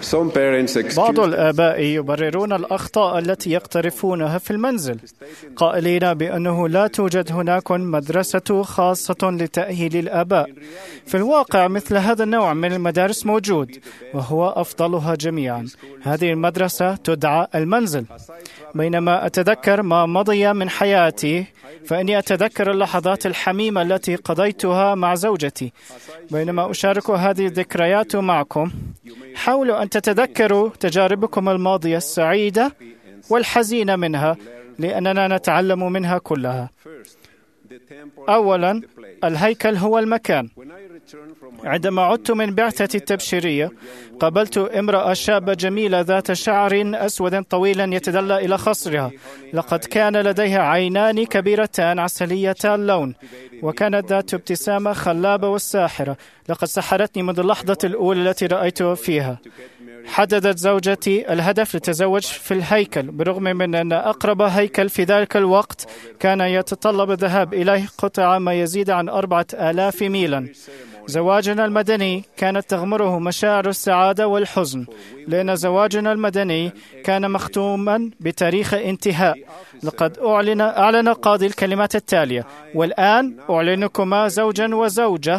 بعض الآباء يبررون الأخطاء التي يقترفونها في المنزل قائلين بأنه لا توجد هناك مدرسة خاصة لتأهيل الآباء. في الواقع مثل هذا النوع من المدارس موجود وهو أفضلها جميعا. هذه المدرسة تدعى المنزل. بينما أتذكر ما مضي من حياتي فإني أتذكر اللحظات الحميمة التي قضيتها مع زوجتي. بينما أشارك هذه الذكريات معكم حاولوا أن تتذكروا تجاربكم الماضية السعيدة والحزينة منها لأننا نتعلم منها كلها. أولا، الهيكل هو المكان. عندما عدت من بعثتي التبشيرية قابلت امرأة شابة جميلة ذات شعر أسود طويل يتدلى إلى خصرها. لقد كان لديها عينان كبيرتان عسليتا اللون وكانت ذات ابتسامة خلابة والساحرة. لقد سحرتني منذ اللحظة الأولى التي رأيتها فيها. حددت زوجتي الهدف للتزوج في الهيكل بالرغم من أن أقرب هيكل في ذلك الوقت كان يتطلب الذهاب إليه قطعة ما يزيد عن أربعة آلاف ميلا. زواجنا المدني كانت تغمره مشاعر السعادة والحزن لأن زواجنا المدني كان مختوما بتاريخ انتهاء. لقد أعلن, أعلن قاضي الكلمات التالية: والآن أعلنكما زوجا وزوجة.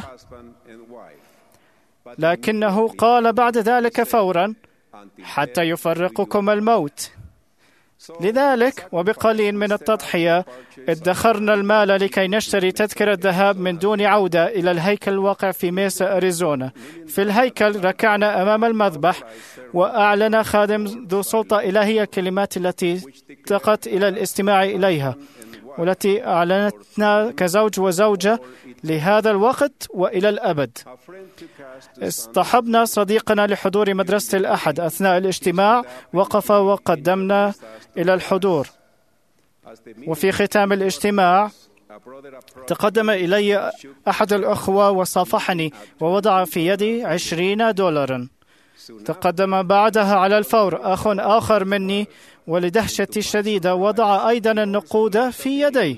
لكنه قال بعد ذلك فورا: حتى يفرقكم الموت. لذلك وبقليل من التضحية ادخرنا المال لكي نشتري تذكرة ذهاب من دون عودة إلى الهيكل الواقع في ميسا أريزونا. في الهيكل ركعنا أمام المذبح وأعلن خادم ذو سلطة إلهية الكلمات التي تقت إلى الاستماع إليها والتي أعلنتنا كزوج وزوجة لهذا الوقت وإلى الأبد. اصطحبنا صديقنا لحضور مدرسة الأحد. أثناء الاجتماع وقف وقدمنا إلى الحضور. وفي ختام الاجتماع تقدم إلي أحد الأخوة وصافحني ووضع في يدي عشرين دولارا. تقدم بعدها على الفور أخ آخر مني ولدهشتي الشديدة وضع أيضا النقود في يدي.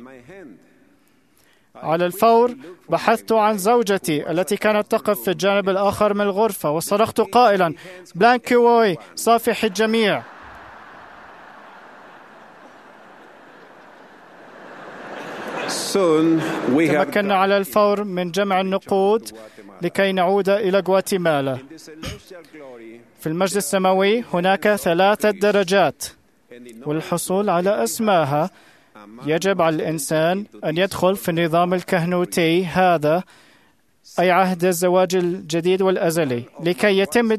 على الفور بحثت عن زوجتي التي كانت تقف في الجانب الآخر من الغرفة وصرخت قائلا: بلانكيوي، صافح الجميع. تمكنا على الفور من جمع النقود لكي نعود إلى غواتيمالا. في المجد السماوي هناك ثلاثة درجات، والحصول على أسماها يجب على الإنسان أن يدخل في النظام الكهنوتي هذا، أي عهد الزواج الجديد والأزلي. لكي يتم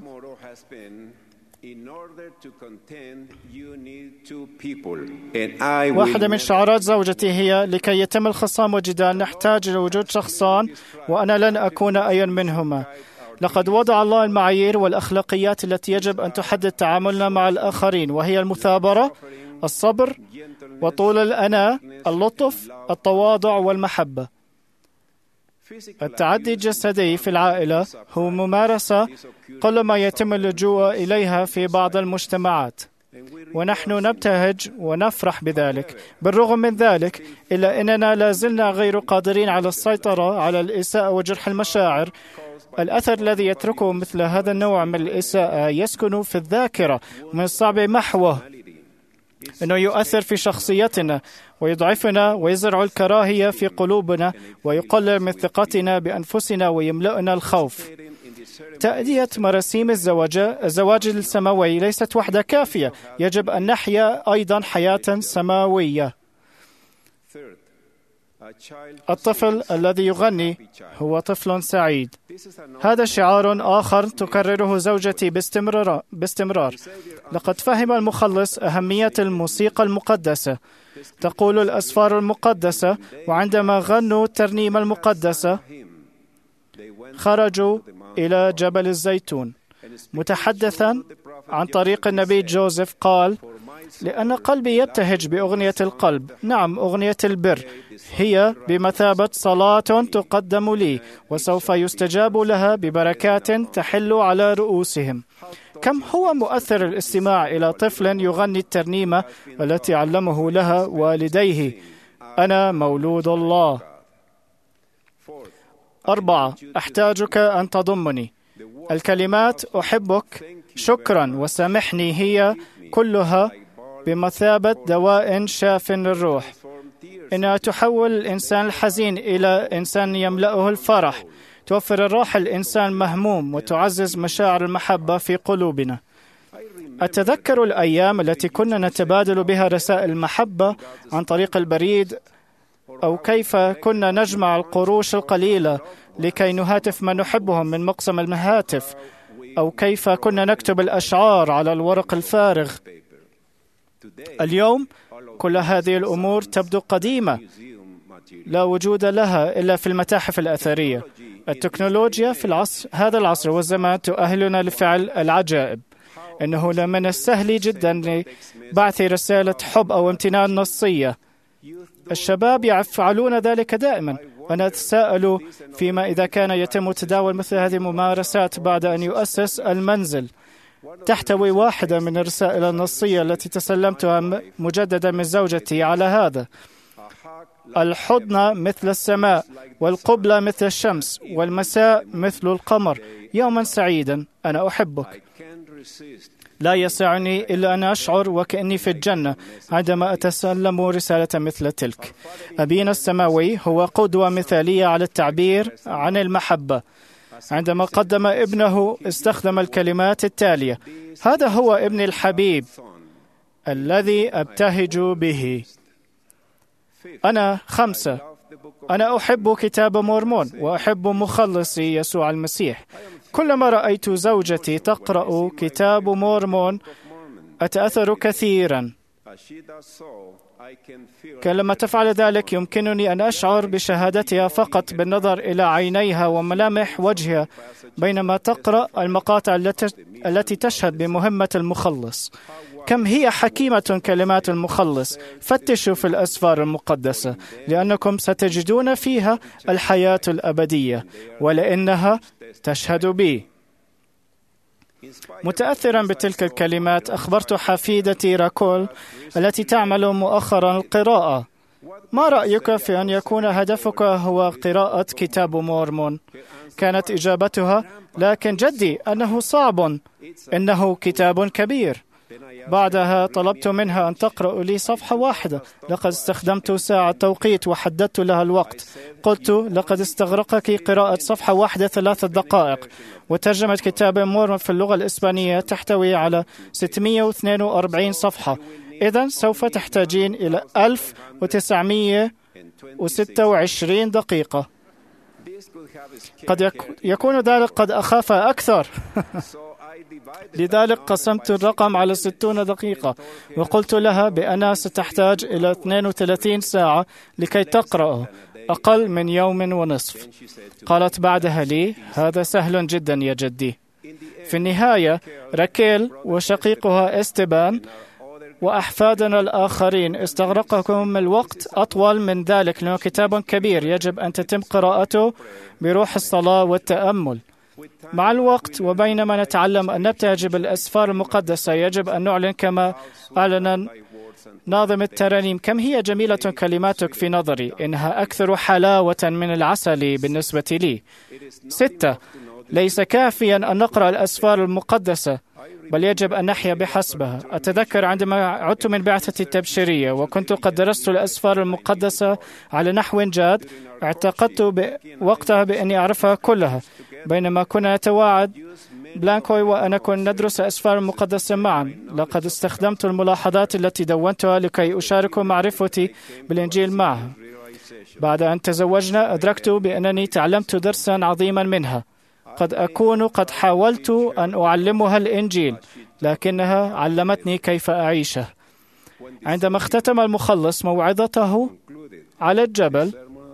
واحدة من شعارات زوجتي هي: لكي يتم الخصام والجدال نحتاج لوجود شخصان وأنا لن أكون أي منهما. لقد وضع الله المعايير والأخلاقيات التي يجب أن تحدد تعاملنا مع الآخرين، وهي المثابرة، الصبر، وطول الأناة، اللطف، التواضع والمحبة. التعدي الجسدي في العائلة هو ممارسة قل ما يتم اللجوء إليها في بعض المجتمعات، ونحن نبتهج ونفرح بذلك. بالرغم من ذلك إلا أننا لا زلنا غير قادرين على السيطرة على الإساءة وجرح المشاعر. الأثر الذي يتركه مثل هذا النوع من الإساءة يسكن في الذاكرة، ومن الصعب محوه. أنه يؤثر في شخصيتنا ويضعفنا ويزرع الكراهية في قلوبنا ويقلل من ثقتنا بأنفسنا ويملأنا الخوف. تأدية مراسيم الزواج الزواج السماوي ليست وحدها كافية، يجب أن نحيا أيضا حياة سماوية. الطفل الذي يغني هو طفل سعيد. هذا شعار آخر تكرره زوجتي باستمرار. باستمرار. لقد فهم المخلص أهمية الموسيقى المقدسة. تقول الأسفار المقدسة: وعندما غنوا الترنيمة المقدسة خرجوا إلى جبل الزيتون. متحدثا عن طريق النبي جوزيف قال: لأن قلبي يبتهج بأغنية القلب. نعم، أغنية البر هي بمثابة صلاة تقدم لي، وسوف يستجاب لها ببركات تحل على رؤوسهم. كم هو مؤثر الاستماع إلى طفل يغني الترنيمة التي علمه لها والديه: أنا مولود الله. أربعة، أحتاجك أن تضمني. الكلمات أحبك شكرا وسامحني هي كلها بمثابة دواء شاف للروح، إنها تحول الإنسان الحزين إلى إنسان يملأه الفرح، توفر الراحة للإنسان مهموم وتعزز مشاعر المحبة في قلوبنا. أتذكر الأيام التي كنا نتبادل بها رسائل المحبة عن طريق البريد، أو كيف كنا نجمع القروش القليلة لكي نهاتف من نحبهم من مقسم المهاتف، أو كيف كنا نكتب الأشعار على الورق الفارغ. اليوم كل هذه الأمور تبدو قديمة، لا وجود لها إلا في المتاحف الأثرية. التكنولوجيا في العصر هذا العصر والزمان تؤهلنا لفعل العجائب. إنه من السهل جدا لبعث رسالة حب أو امتنان نصية. الشباب يفعلون ذلك دائما. أنا أتساءل فيما إذا كان يتم تداول مثل هذه الممارسات بعد أن يؤسس المنزل. تحتوي واحدة من الرسائل النصية التي تسلمتها مجددا من زوجتي على هذا: الحضن مثل السماء، والقبلة مثل الشمس، والمساء مثل القمر. يوما سعيدا، أنا أحبك. لا يسعني إلا أن أشعر وكأني في الجنة عندما أتسلم رسالة مثل تلك. أبينا السماوي هو قدوة مثالية على التعبير عن المحبة. عندما قدم ابنه استخدم الكلمات التالية: هذا هو ابني الحبيب الذي أبتهج به. أنا خمسة. أنا أحب كتاب مورمون وأحب مخلصي يسوع المسيح. كلما رأيت زوجتي تقرأ كتاب مورمون أتأثر كثيرا. كلما تفعل ذلك يمكنني أن أشعر بشهادتها فقط بالنظر إلى عينيها وملامح وجهها بينما تقرأ المقاطع التي تشهد بمهمة المخلص. كم هي حكيمة كلمات المخلص. فتشوا في الأسفار المقدسة لأنكم ستجدون فيها الحياة الأبدية، ولأنها تشهد بي. متأثرا بتلك الكلمات أخبرت حفيدتي راكول التي تعمل مؤخرا القراءة: ما رأيك في أن يكون هدفك هو قراءة كتاب مورمون؟ كانت إجابتها: لكن جدي أنه صعب، إنه كتاب كبير. بعدها طلبت منها أن تقرأ لي صفحة واحدة. لقد استخدمت ساعة توقيت وحددت لها الوقت. قلت: لقد استغرقك قراءة صفحة واحدة ثلاثة دقائق. وترجمة كتاب مورمون في اللغة الإسبانية تحتوي على ستمائة واثنين وأربعين صفحة. إذن سوف تحتاجين إلى ألف وتسعمائة وستة وعشرين دقيقة. قد يكون ذلك قد أخاف أكثر. لذلك قسمت الرقم على ستون دقيقة وقلت لها بأنها ستحتاج إلى اثنين وثلاثين ساعة لكي تقرأه، أقل من يوم ونصف. قالت بعدها لي: هذا سهل جدا يا جدي. في النهاية راكيل وشقيقها إستبان وأحفادنا الآخرين استغرقكم الوقت أطول من ذلك، لأنه كتاب كبير يجب أن تتم قراءته بروح الصلاة والتأمل. مع الوقت وبينما نتعلم أن نبتهج بالأسفار المقدسة يجب أن نعلن كما أعلن ناظم الترانيم: كم هي جميلة كلماتك في نظري، إنها أكثر حلاوة من العسل بالنسبة لي. ستة. ليس كافيا أن نقرأ الأسفار المقدسة، بل يجب أن نحيا بحسبها. أتذكر عندما عدت من بعثتي التبشيرية وكنت قد درست الأسفار المقدسة على نحو جاد، اعتقدت وقتها بأني أعرفها كلها. بينما كنا نتواعد بلانكوي وأنا كنا ندرس أسفار المقدسة معا. لقد استخدمت الملاحظات التي دونتها لكي أشارك معرفتي بالإنجيل معها. بعد أن تزوجنا أدركت بأنني تعلمت درسا عظيما منها. قد أكون قد حاولت أن أعلمها الإنجيل، لكنها علمتني كيف أعيشه. عندما اختتم المخلص موعظته على الجبل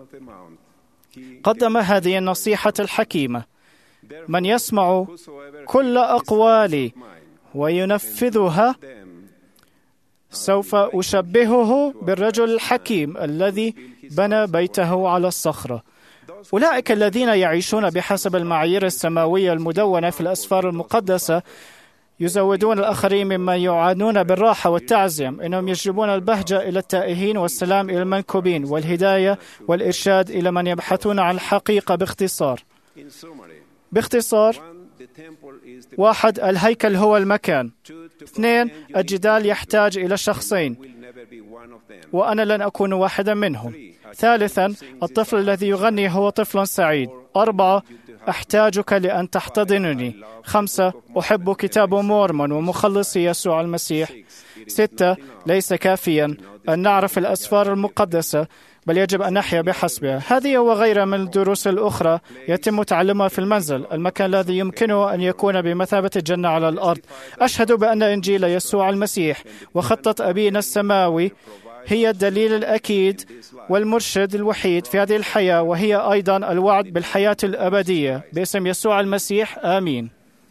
قدم هذه النصيحة الحكيمة: من يسمع كل أقوالي وينفذها سوف أشبهه بالرجل الحكيم الذي بنى بيته على الصخرة. أولئك الذين يعيشون بحسب المعايير السماوية المدونة في الأسفار المقدسة يزودون الآخرين مما يعانون بالراحة والتعزيم. إنهم يجلبون البهجة إلى التائهين والسلام إلى المنكوبين والهداية والإرشاد إلى من يبحثون عن الحقيقة. باختصار باختصار واحد، الهيكل هو المكان. اثنين، الجدال يحتاج إلى شخصين وأنا لن أكون واحدا منهم. ثالثا، الطفل الذي يغني هو طفل سعيد. أربعة، أحتاجك لأن تحتضنني. خمسة، أحب كتاب مورمون ومخلصي يسوع المسيح. ستة، ليس كافيا أن نعرف الأسفار المقدسة، بل يجب أن نحيا بحسبها. هذه وغيرها من الدروس الأخرى يتم تعلمها في المنزل، المكان الذي يمكنه أن يكون بمثابة الجنة على الأرض. أشهد بأن إنجيل يسوع المسيح وخطة أبينا السماوي هي الدليل الأكيد والمرشد الوحيد في هذه الحياة، وهي أيضا الوعد بالحياة الأبدية. باسم يسوع المسيح، آمين.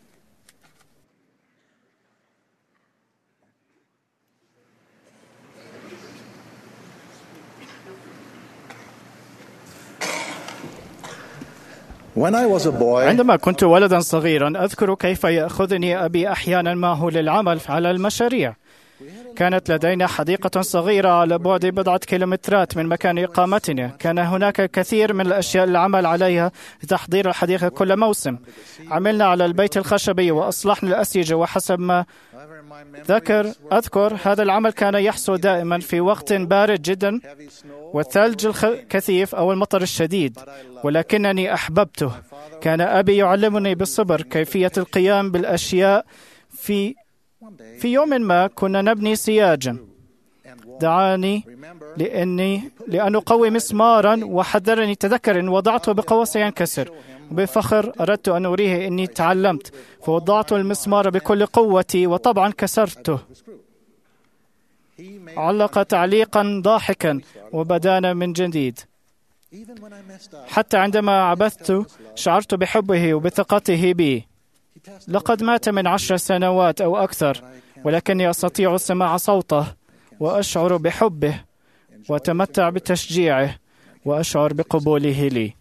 عندما كنت ولدا صغيرا أذكر كيف يأخذني أبي أحيانا معه للعمل على المشاريع. كانت لدينا حديقة صغيرة على بعد بضعة كيلومترات من مكان إقامتنا. كان هناك الكثير من الأشياء العمل عليها لتحضير الحديقة كل موسم. عملنا على البيت الخشبي وأصلحنا الأسيجة، وحسب ما ذكر أذكر هذا العمل كان يحصل دائما في وقت بارد جدا والثلج الكثيف أو المطر الشديد، ولكنني أحببته. كان أبي يعلمني بالصبر كيفية القيام بالأشياء. في في يوم ما كنا نبني سياجا، دعاني لأني لأن أقوي مسمارا وحذرني. تذكر أن وضعته بقوة سينكسر. بفخر أردت أن أريه أني تعلمت، فوضعت المسمار بكل قوتي وطبعا كسرته. علق تعليقا ضاحكا وبدانا من جديد. حتى عندما عبثت شعرت بحبه وبثقته بي. لقد مات من عشر سنوات أو أكثر، ولكني أستطيع سماع صوته وأشعر بحبه وأتمتع بتشجيعه وأشعر بقبوله لي.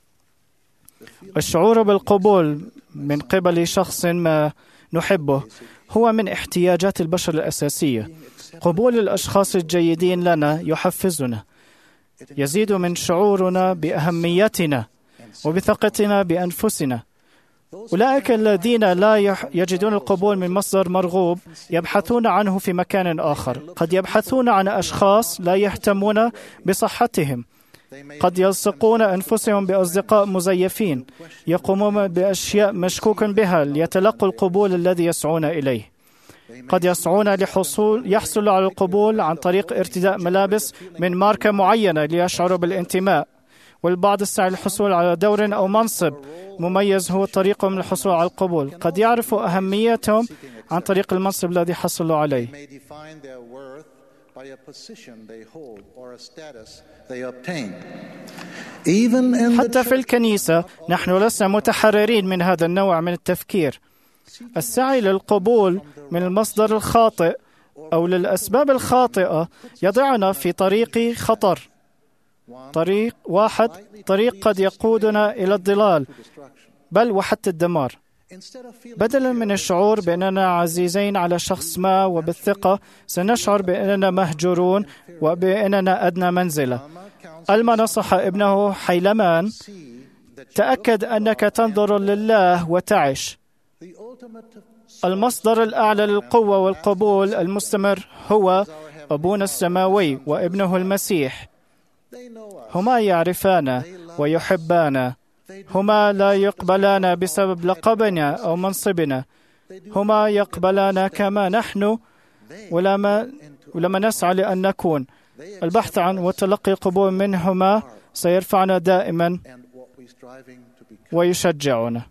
الشعور بالقبول من قبل شخص ما نحبه هو من احتياجات البشر الأساسية. قبول الأشخاص الجيدين لنا يحفزنا، يزيد من شعورنا بأهميتنا وبثقتنا بأنفسنا. أولئك الذين لا يجدون القبول من مصدر مرغوب يبحثون عنه في مكان آخر. قد يبحثون عن أشخاص لا يهتمون بصحتهم. قد يلصقون أنفسهم بأصدقاء مزيفين يقومون بأشياء مشكوك بها ليتلقوا القبول الذي يسعون إليه. قد يسعون لحصول يحصلوا على القبول عن طريق ارتداء ملابس من ماركة معينة ليشعروا بالانتماء، والبعض يسعى للحصول على دور أو منصب مميز هو طريقهم للحصول على القبول. قد يعرفوا أهميتهم عن طريق المنصب الذي حصلوا عليه. حتى في الكنيسة نحن لسنا متحررين من هذا النوع من التفكير. السعي للقبول من المصدر الخاطئ أو للأسباب الخاطئة يضعنا في طريق خطر. طريق واحد، طريق قد يقودنا إلى الضلال بل وحتى الدمار. بدلا من الشعور بأننا عزيزين على شخص ما وبالثقة، سنشعر بأننا مهجورون وبأننا أدنى منزلة. ألما نصح ابنه حيلمان: تأكد أنك تنظر لله وتعش. المصدر الأعلى للقوة والقبول المستمر هو أبونا السماوي وابنه المسيح. هما يعرفانا ويحبانا. هما لا يقبلانا بسبب لقبنا أو منصبنا. هما يقبلانا كما نحن، ولما, ولما نسعى لأن نكون. البحث عن وتلقي قبول منهما سيرفعنا دائما ويشجعنا.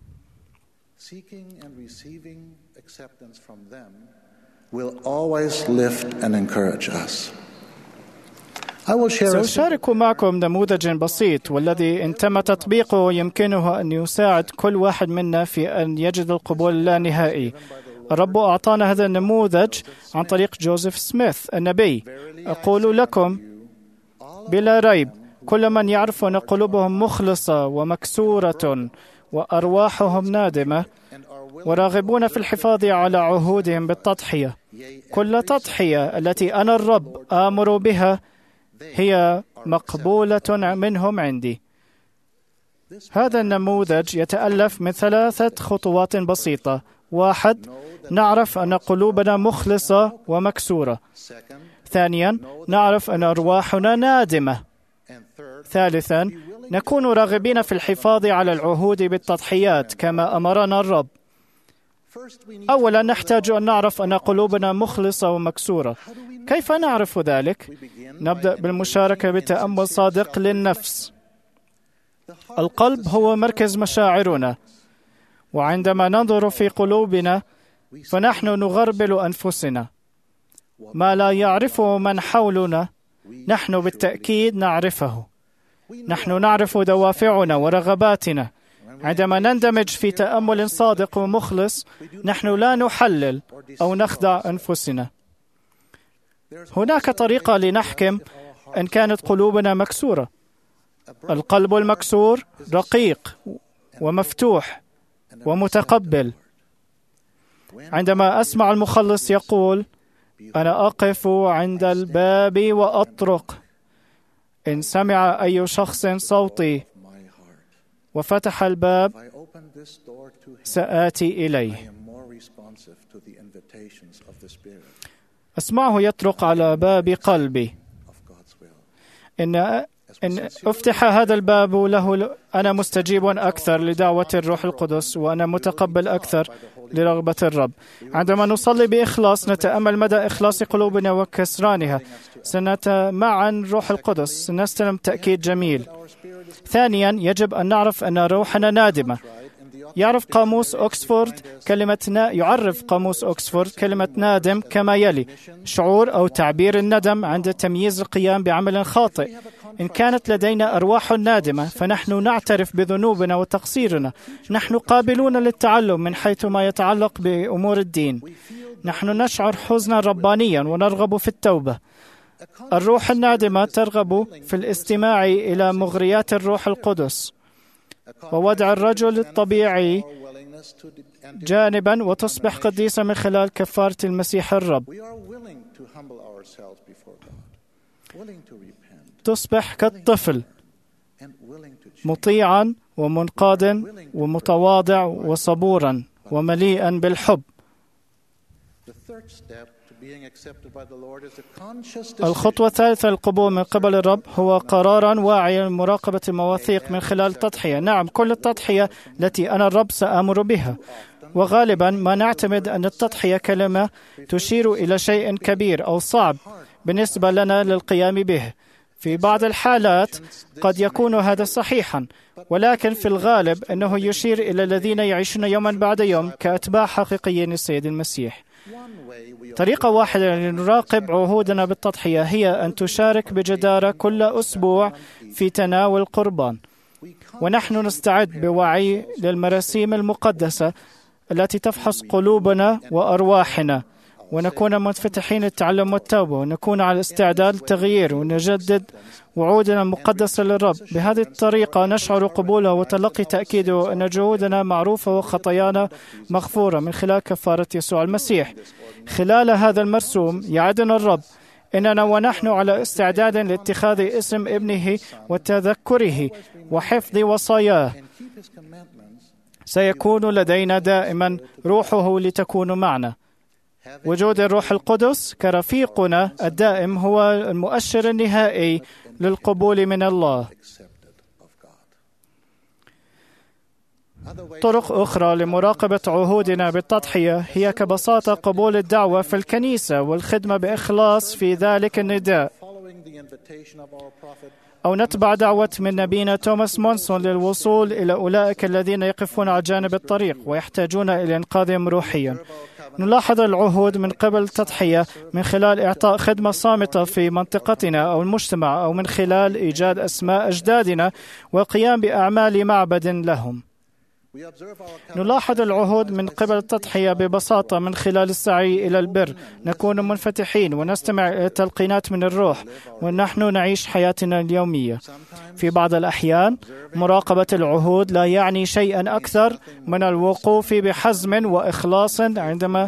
سأشارك معكم نموذج بسيط والذي إن تم تطبيقه يمكنه أن يساعد كل واحد منا في أن يجد القبول اللانهائي. الرب أعطانا هذا النموذج عن طريق جوزيف سميث النبي. أقول لكم بلا ريب كل من يعرف أن قلوبهم مخلصة ومكسورة وأرواحهم نادمة وراغبون في الحفاظ على عهودهم بالتضحية. كل تضحية التي أنا الرب آمر بها هي مقبولة منهم عندي. هذا النموذج يتألف من ثلاثة خطوات بسيطة. واحد، نعرف أن قلوبنا مخلصة ومكسورة. ثانيا، نعرف أن أرواحنا نادمة. ثالثا، نكون راغبين في الحفاظ على العهود بالتضحيات كما أمرنا الرب. أولا، نحتاج أن نعرف أن قلوبنا مخلصة ومكسورة. كيف نعرف ذلك؟ نبدأ بالمشاركة بتأمل صادق للنفس. القلب هو مركز مشاعرنا، وعندما ننظر في قلوبنا فنحن نغربل أنفسنا. ما لا يعرفه من حولنا نحن بالتأكيد نعرفه. نحن نعرف دوافعنا ورغباتنا. عندما نندمج في تأمل صادق ومخلص نحن لا نحلل أو نخدع أنفسنا. هناك طريقة لنحكم إن كانت قلوبنا مكسورة. القلب المكسور رقيق ومفتوح ومتقبل. عندما أسمع المخلص يقول: أنا أقف عند الباب وأطرق، إن سمع أي شخص صوتي وفتح الباب سآتي إليه. أسمعه يطرق على باب قلبي. إن إن أفتح هذا الباب له، أنا مستجيب أكثر لدعوة الروح القدس، وأنا متقبل أكثر لرغبة الرب. عندما نصلي بإخلاص نتأمل مدى إخلاص قلوبنا وكسرانها. سنتمعن روح القدس، سنستلم تأكيد جميل. ثانيا، يجب أن نعرف أن روحنا نادمة. يعرف قاموس أكسفورد كلمة نا... يعرف قاموس أكسفورد كلمة نادم كما يلي: شعور أو تعبير الندم عند تمييز القيام بعمل خاطئ. إن كانت لدينا أرواح نادمة فنحن نعترف بذنوبنا وتقصيرنا. نحن قابلون للتعلم من حيث ما يتعلق بأمور الدين. نحن نشعر حزنا ربانيا ونرغب في التوبة. الروح النادمة ترغب في الاستماع إلى مغريات الروح القدس ووضع الرجل الطبيعي جانبا وتصبح قديسة من خلال كفارة المسيح الرب. تصبح كالطفل، مطيعا ومنقادا ومتواضع وصبورا ومليئا بالحب. الخطوة الثالثة للقبول من قبل الرب هو قرارا واعيا لمراقبة المواثيق من خلال التضحية. نعم، كل التضحية التي أنا الرب سآمر بها. وغالبا ما نعتمد أن التضحية كلمة تشير إلى شيء كبير أو صعب بالنسبة لنا للقيام به. في بعض الحالات قد يكون هذا صحيحا، ولكن في الغالب أنه يشير إلى الذين يعيشون يوما بعد يوم كأتباع حقيقيين للسيد المسيح. طريقة واحدة لنراقب عهودنا بالتضحية هي أن تشارك بجدارة كل أسبوع في تناول قربان، ونحن نستعد بوعي للمراسيم المقدسة التي تفحص قلوبنا وأرواحنا، ونكون منفتحين للتعلم والتوبة، ونكون على استعداد للتغيير ونجدد وعودنا المقدسة للرب. بهذه الطريقة نشعر قبوله وتلقي تأكيده أن جهودنا معروفة وخطايانا مغفورة من خلال كفارة يسوع المسيح. خلال هذا المرسوم يعدنا الرب إننا ونحن على استعداد لاتخاذ اسم ابنه وتذكره وحفظ وصاياه سيكون لدينا دائما روحه لتكون معنا. وجود الروح القدس كرفيقنا الدائم هو المؤشر النهائي للقبول من الله. طرق أخرى لمراقبة عهودنا بالتضحية هي كبساطة قبول الدعوة في الكنيسة والخدمة بإخلاص في ذلك النداء، أو نتبع دعوة من نبينا توماس مونسون للوصول إلى أولئك الذين يقفون على جانب الطريق ويحتاجون إلى إنقاذهم روحيا. نلاحظ العهود من قبل التضحية من خلال إعطاء خدمة صامتة في منطقتنا أو المجتمع، أو من خلال إيجاد أسماء أجدادنا والقيام بأعمال معبد لهم. نلاحظ العهود من قبل التضحية ببساطة من خلال السعي إلى البر. نكون منفتحين ونستمع إلى تلقينات من الروح ونحن نعيش حياتنا اليومية. في بعض الأحيان مراقبة العهود لا يعني شيئا أكثر من الوقوف بحزم وإخلاص عندما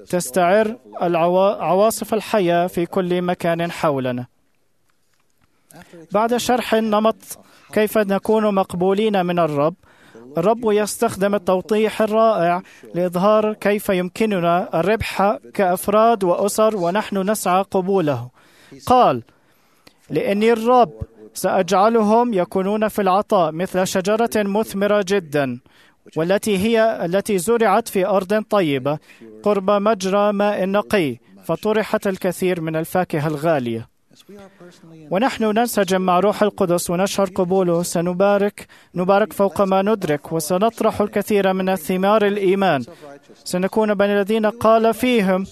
تستعر عواصف الحياة في كل مكان حولنا. بعد شرح النمط كيف نكون مقبولين من الرب، الرب يستخدم التوضيح الرائع لإظهار كيف يمكننا الربح كأفراد وأسر ونحن نسعى قبوله. قال: لأني الرب سأجعلهم يكونون في العطاء مثل شجرة مثمرة جدا، والتي هي التي زرعت في أرض طيبة قرب مجرى ماء نقي، فطرحت الكثير من الفاكهة الغالية. ونحن ننسجم مع روح القدس ونشعر قبوله، سنبارك نبارك فوق ما ندرك، وسنطرح الكثير من الثمار الإيمان. سنكون بين الذين قال فيهم: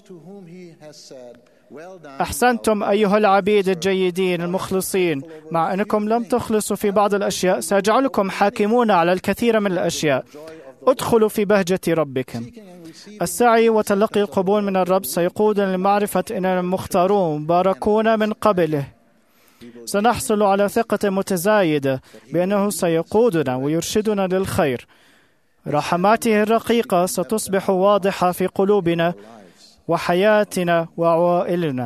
أحسنتم أيها العبيد الجيدين المخلصين، مع أنكم لم تخلصوا في بعض الأشياء سأجعلكم حاكمون على الكثير من الأشياء. ادخلوا في بهجة ربكم. السعي وتلقي القبول من الرب سيقودنا لمعرفة أننا مختارون مباركون من قبله. سنحصل على ثقة متزايدة بأنه سيقودنا ويرشدنا للخير. رحماته الرقيقة ستصبح واضحة في قلوبنا وحياتنا وعوائلنا.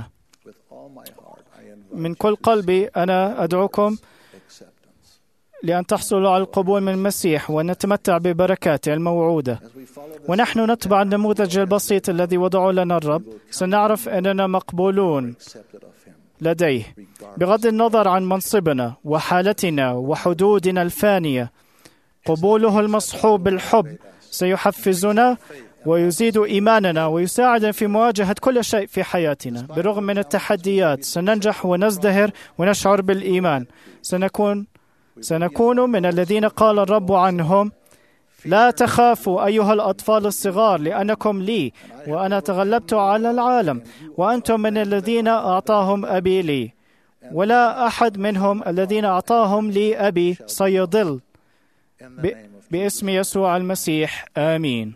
من كل قلبي أنا أدعوكم لأن تحصلوا على القبول من المسيح ونتمتع ببركاته الموعودة. ونحن نتبع النموذج البسيط الذي وضعه لنا الرب، سنعرف أننا مقبولون لديه بغض النظر عن منصبنا وحالتنا وحدودنا الفانية. قبوله المصحوب بالحب سيحفزنا ويزيد إيماننا ويساعدنا في مواجهة كل شيء في حياتنا. بالرغم من التحديات سننجح ونزدهر ونشعر بالإيمان. سنكون سنكون من الذين قال الرب عنهم: لا تخافوا أيها الأطفال الصغار، لأنكم لي وأنا تغلبت على العالم، وأنتم من الذين أعطاهم أبي لي، ولا أحد منهم الذين أعطاهم لي أبي سيضل. ب... باسم يسوع المسيح، آمين.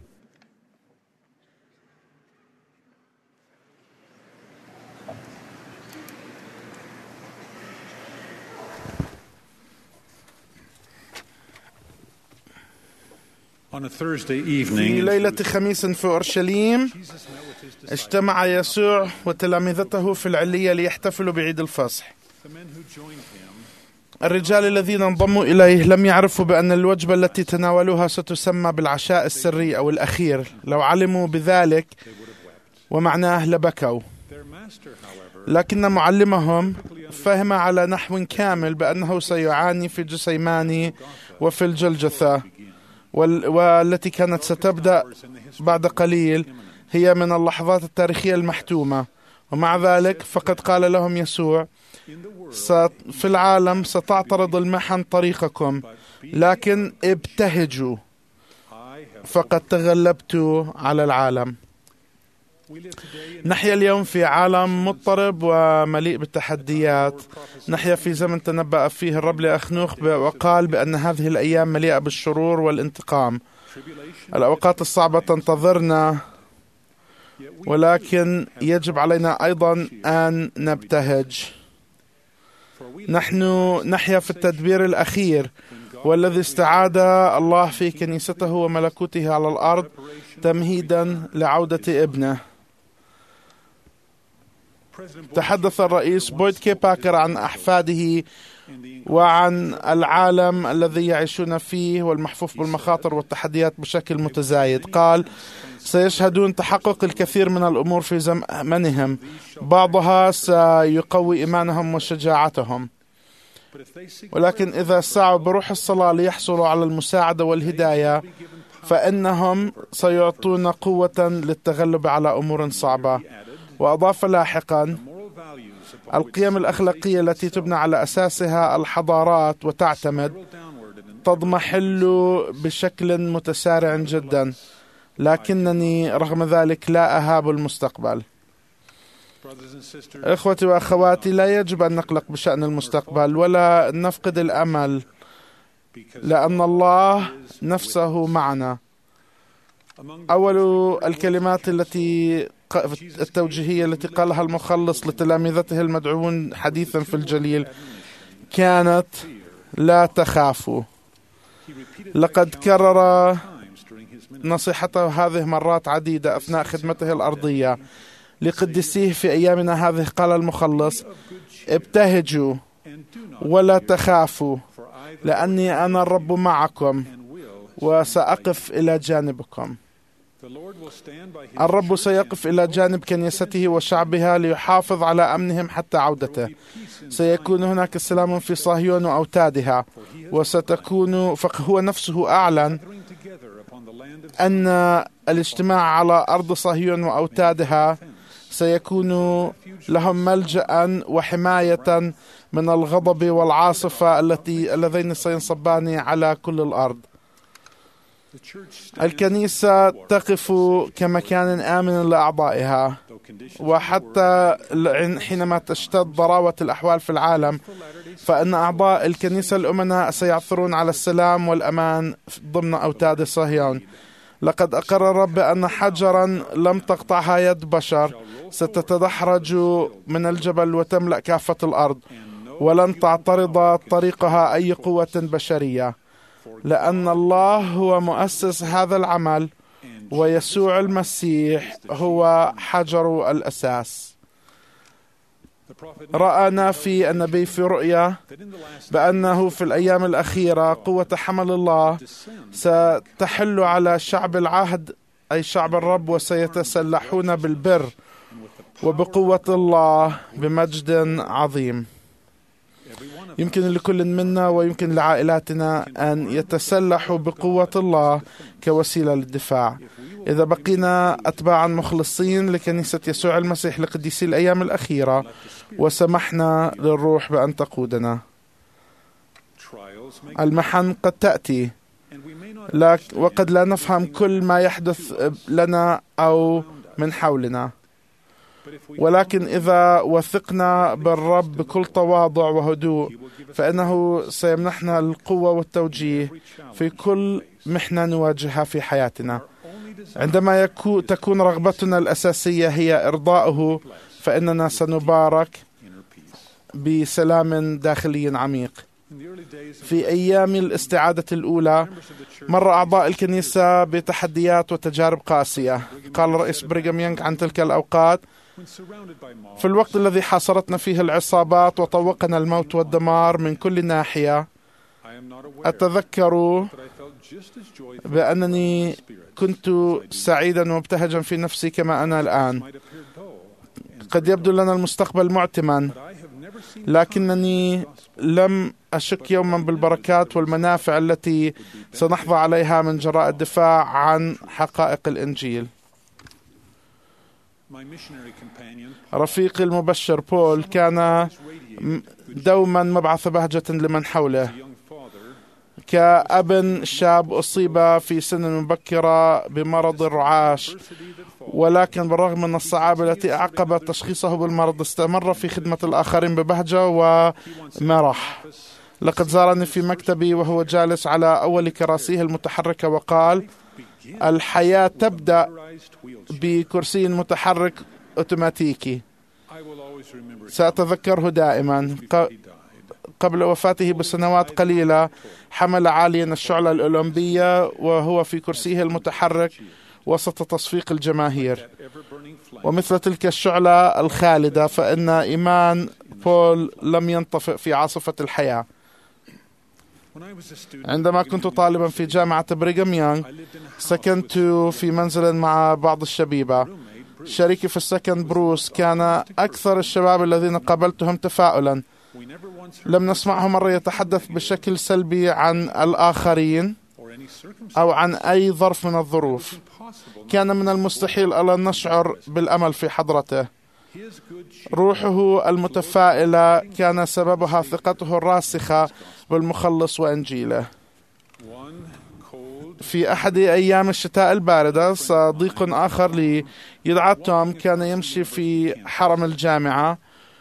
في ليلة خميس في أورشليم اجتمع يسوع وتلامذته في العلية ليحتفلوا بعيد الفصح. الرجال الذين انضموا إليه لم يعرفوا بأن الوجبة التي تناولوها ستسمى بالعشاء السري أو الأخير. لو علموا بذلك ومعناه لبكوا. لكن معلمهم فهم على نحو كامل بأنه سيعاني في جسيماني وفي الجلجثة، والتي كانت ستبدأ بعد قليل هي من اللحظات التاريخية المحتومة. ومع ذلك فقد قال لهم يسوع: في العالم ستعترض المحن طريقكم، لكن ابتهجوا فقد تغلبت على العالم. نحيا اليوم في عالم مضطرب ومليء بالتحديات. نحيا في زمن تنبأ فيه الرب لأخنوخ وقال بأن هذه الأيام مليئة بالشرور والانتقام. الأوقات الصعبة تنتظرنا، ولكن يجب علينا أيضا أن نبتهج. نحن نحيا في التدبير الأخير، والذي استعاد الله في كنيسته وملكوته على الأرض تمهيدا لعودة ابنه. تحدث الرئيس بويد كي باكر عن أحفاده وعن العالم الذي يعيشون فيه والمحفوف بالمخاطر والتحديات بشكل متزايد. قال: سيشهدون تحقق الكثير من الأمور في زمنهم، بعضها سيقوي إيمانهم وشجاعتهم، ولكن إذا سعوا بروح الصلاة ليحصلوا على المساعدة والهداية فإنهم سيعطون قوة للتغلب على أمور صعبة. وأضاف لاحقا: القيم الأخلاقية التي تبنى على أساسها الحضارات وتعتمد تضمحل بشكل متسارع جدا، لكنني رغم ذلك لا أهاب المستقبل. إخوتي وأخواتي، لا يجب أن نقلق بشأن المستقبل ولا نفقد الأمل، لأن الله نفسه معنا. أول الكلمات التي التوجيهية التي قالها المخلص لتلامذته المدعوون حديثا في الجليل كانت: لا تخافوا. لقد كرر نصيحته هذه مرات عديدة أثناء خدمته الأرضية لقدسيه في أيامنا هذه. قال المخلص: ابتهجوا ولا تخافوا، لأني أنا الرب معكم وسأقف إلى جانبكم. الرب سيقف إلى جانب كنيسته وشعبها ليحافظ على أمنهم حتى عودته. سيكون هناك سلام في صهيون وأوتادها، وستكون فهو نفسه أعلن أن الاجتماع على أرض صهيون وأوتادها سيكون لهم ملجأ وحماية من الغضب والعاصفة التي اللذين سينصبان على كل الأرض. الكنيسة تقف كمكان آمن لأعضائها، وحتى حينما تشتد ضراوة الأحوال في العالم فإن أعضاء الكنيسة الأمناء سيعثرون على السلام والأمان ضمن أوتاد صهيون. لقد أقر الرب أن حجرا لم تقطعها يد بشر ستتدحرج من الجبل وتملأ كافة الأرض، ولن تعترض طريقها أي قوة بشرية، لأن الله هو مؤسس هذا العمل، ويسوع المسيح هو حجر الأساس. رأنا في النبي في رؤيا بأنه في الأيام الأخيرة قوة حمل الله ستحل على شعب العهد أي شعب الرب، وسيتسلحون بالبر وبقوة الله بمجد عظيم. يمكن لكل منا ويمكن لعائلاتنا أن يتسلحوا بقوة الله كوسيلة للدفاع. إذا بقينا أتباعا مخلصين لكنيسة يسوع المسيح لقديسي الأيام الأخيرة وسمحنا للروح بأن تقودنا. المحن قد تأتي وقد لا نفهم كل ما يحدث لنا أو من حولنا، ولكن إذا وثقنا بالرب بكل تواضع وهدوء فإنه سيمنحنا القوة والتوجيه في كل محنة نواجهها في حياتنا. عندما يكون تكون رغبتنا الأساسية هي إرضاؤه فإننا سنبارك بسلام داخلي عميق. في أيام الاستعادة الأولى مر أعضاء الكنيسة بتحديات وتجارب قاسية. قال الرئيس بريغام يونغ عن تلك الأوقات: في الوقت الذي حاصرتنا فيه العصابات وطوقنا الموت والدمار من كل ناحية، أتذكر بأنني كنت سعيدا ومبتهجا في نفسي كما أنا الآن. قد يبدو لنا المستقبل معتما، لكنني لم أشك يوما بالبركات والمنافع التي سنحظى عليها من جراء الدفاع عن حقائق الإنجيل. رفيقي المبشر بول كان دوما مبعث بهجة لمن حوله. كأب شاب أصيب في سن مبكرة بمرض الرعاش، ولكن بالرغم من الصعاب التي أعقبت تشخيصه بالمرض استمر في خدمة الآخرين ببهجة ومرح. لقد زارني في مكتبي وهو جالس على أول كراسيه المتحركة وقال: الحياة تبدأ بكرسي متحرك أوتوماتيكي. سأتذكره دائما. قبل وفاته بسنوات قليلة حمل عاليا الشعلة الأولمبية وهو في كرسيه المتحرك وسط تصفيق الجماهير. ومثل تلك الشعلة الخالدة فإن إيمان بول لم ينطفئ في عاصفة الحياة. عندما كنت طالبا في جامعة بريغام يونغ سكنت في منزل مع بعض الشبيبة. شريكي في السكن بروس كان أكثر الشباب الذين قابلتهم تفاؤلا. لم نسمعه مرة يتحدث بشكل سلبي عن الآخرين أو عن أي ظرف من الظروف. كان من المستحيل ألا نشعر بالأمل في حضرته. روحه المتفائلة كان سببها ثقته الراسخة بالمخلص وإنجيله. في أحد أيام الشتاء الباردة صديق آخر لي يدعى توم كان يمشي في حرم الجامعة.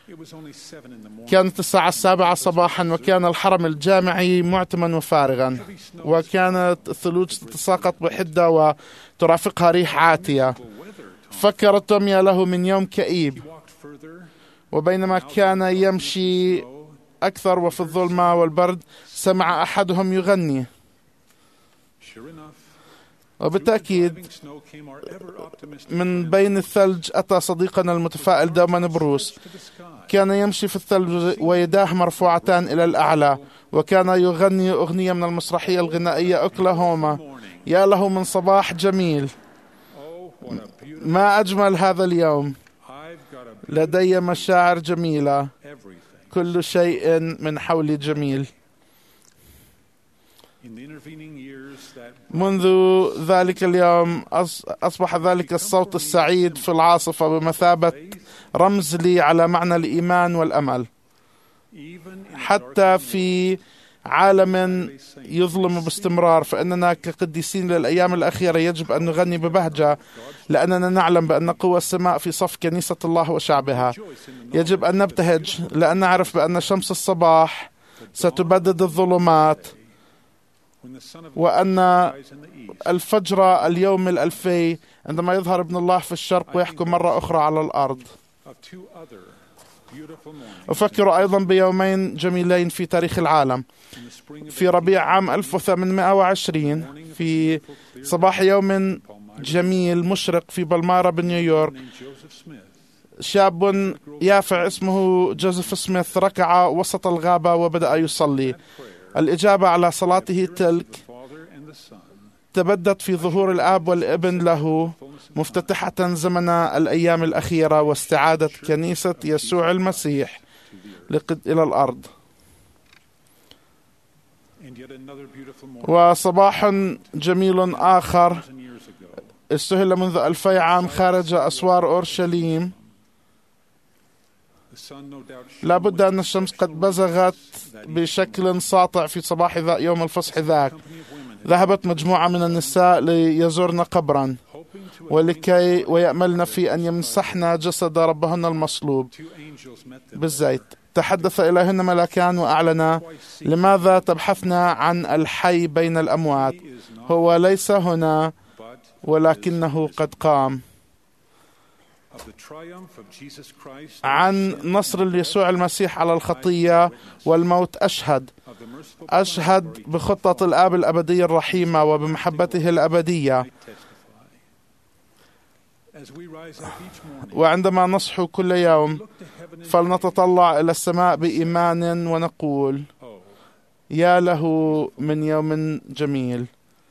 كانت الساعة السابعة صباحا وكان الحرم الجامعي معتما وفارغا، وكانت الثلوج تتساقط بحدة وترافقها ريح عاتية. فكر توم يا له من يوم كئيب. وبينما كان يمشي أكثر وفي الظلمة والبرد سمع أحدهم يغني. وبالتأكيد من بين الثلج أتى صديقنا المتفائل دوما بروس. كان يمشي في الثلج ويداه مرفوعتان إلى الأعلى، وكان يغني أغنية من المسرحية الغنائية أوكلاهوما. يا له من صباح جميل، ما أجمل هذا اليوم، لدي مشاعر جميلة، كل شيء من حولي جميل. منذ ذلك اليوم أصبح ذلك الصوت السعيد في العاصفة بمثابة رمز لي على معنى الإيمان والأمل. حتى في عالم يظلم باستمرار، فإننا كقديسين للأيام الأخيرة يجب أن نغني ببهجة، لأننا نعلم بأن قوى السماء في صف كنيسة الله وشعبها. يجب أن نبتهج لأن نعرف بأن شمس الصباح ستبدد الظلمات، وأن الفجر اليوم الألفي عندما يظهر ابن الله في الشرق ويحكم مرة أخرى على الأرض. أفكر أيضا بيومين جميلين في تاريخ العالم. في ربيع عام ألف وثمانمائة وعشرين، في صباح يوم جميل مشرق في بالمارا بنيويورك، شاب يافع اسمه جوزيف سميث ركع وسط الغابة وبدأ يصلي. الإجابة على صلاته تلك تبدت في ظهور الآب والابن له، مفتتحة زمن الأيام الأخيرة واستعادة كنيسة يسوع المسيح إلى الأرض. وصباح جميل آخر استهل منذ ألفي عام خارج أسوار أورشليم. لا بد أن الشمس قد بزغت بشكل ساطع في صباح يوم الفصح ذاك. ذهبت مجموعة من النساء ليزورن قبرا ولكي ويأملن في أن يمسحن جسد ربهن المصلوب بالزيت. تحدث إليهن ملاكان وأعلنا: لماذا تبحثن عن الحي بين الأموات؟ هو ليس هنا ولكنه قد قام. عن نصر يسوع المسيح على الخطية والموت أشهد أشهد بخطة الآب الأبدية الرحيمة وبمحبته الأبدية. وعندما نصحو كل يوم فلنتطلع إلى السماء بإيمان ونقول: يا له من يوم جميل.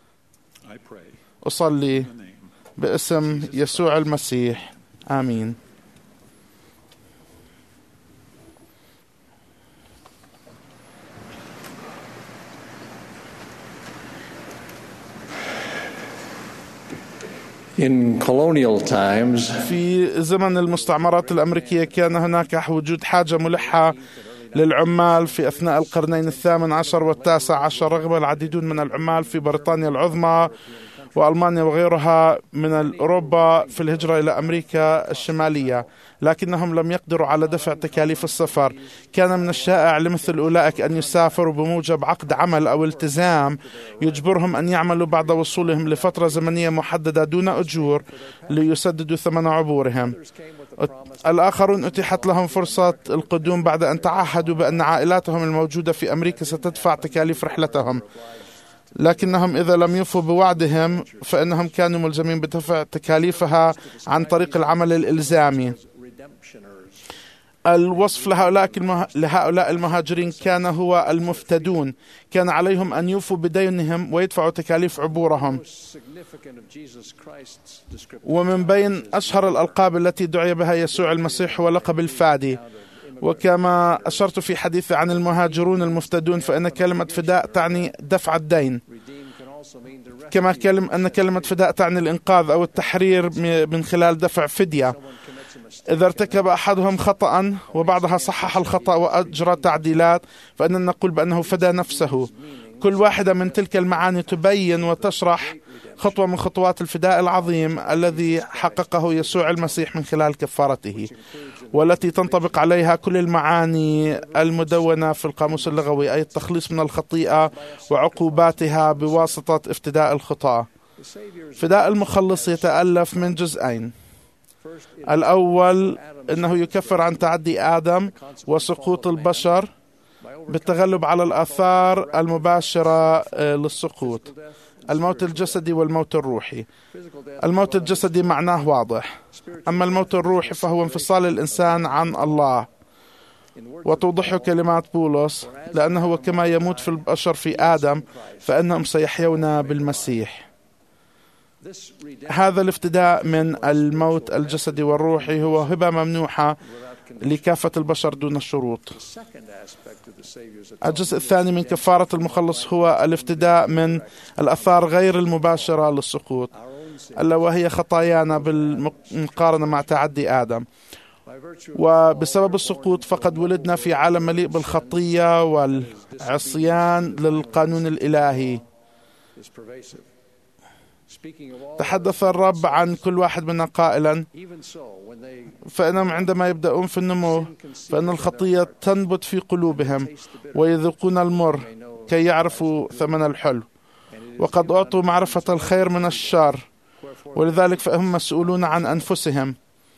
أصلي باسم يسوع المسيح، آمين. In colonial times, في زمن المستعمرات الأمريكية كان هناك وجود حاجة ملحة للعمال في أثناء القرنين الثامن عشر والتاسع عشر، رغم العديد من العمال في بريطانيا العظمى وألمانيا وغيرها من أوروبا في الهجرة إلى أمريكا الشمالية، لكنهم لم يقدروا على دفع تكاليف السفر. كان من الشائع لمثل أولئك أن يسافروا بموجب عقد عمل أو التزام يجبرهم أن يعملوا بعد وصولهم لفترة زمنية محددة دون أجور ليسددوا ثمن عبورهم. الآخرون أتيحت لهم فرصة القدوم بعد أن تعهدوا بأن عائلاتهم الموجودة في أمريكا ستدفع تكاليف رحلتهم، لكنهم إذا لم يوفوا بوعدهم فإنهم كانوا ملزمين بدفع تكاليفها عن طريق العمل الإلزامي. الوصف لهؤلاء لهؤلاء المهاجرين كان هو المفتدون. كان عليهم أن يوفوا بدينهم ويدفعوا تكاليف عبورهم. ومن بين أشهر الألقاب التي دعي بها يسوع المسيح هو لقب الفادي. وكما أشرت في حديثي عن المهاجرون المفتدون فإن كلمة فداء تعني دفع الدين، كما كلم أن كلمة فداء تعني الإنقاذ أو التحرير من خلال دفع فدية. إذا ارتكب أحدهم خطأ وبعدها صحح الخطأ وأجرى تعديلات فإننا نقول بأنه فدى نفسه. كل واحدة من تلك المعاني تبين وتشرح خطوة من خطوات الفداء العظيم الذي حققه يسوع المسيح من خلال كفارته، والتي تنطبق عليها كل المعاني المدونة في القاموس اللغوي، أي التخليص من الخطيئة وعقوباتها بواسطة افتداء الخطاة. فداء المخلص يتألف من جزئين. الأول أنه يكفر عن تعدي آدم وسقوط البشر بالتغلب على الآثار المباشرة للسقوط. الموت الجسدي والموت الروحي. الموت الجسدي معناه واضح، أما الموت الروحي فهو انفصال الإنسان عن الله. وتوضح كلمات بولس: لأنه كما يموت في البشر في آدم فإنهم سيحيون بالمسيح. هذا الافتداء من الموت الجسدي والروحي هو هبة ممنوحة لكافة البشر دون الشروط. الجزء الثاني من كفارة المخلص هو الافتداء من الآثار غير المباشرة للسقوط، ألا وهي خطايانا بالمقارنة مع تعدي آدم. وبسبب السقوط فقد ولدنا في عالم مليء بالخطية والعصيان للقانون الإلهي. تحدث الرب عن كل واحد منا قائلا: فإنهم عندما يبدأون في النمو فإن الخطية تنبت في قلوبهم ويذوقون المر كي يعرفوا ثمن الحلو، وقد أعطوا معرفة الخير من الشر، ولذلك فهم مسؤولون عن أنفسهم.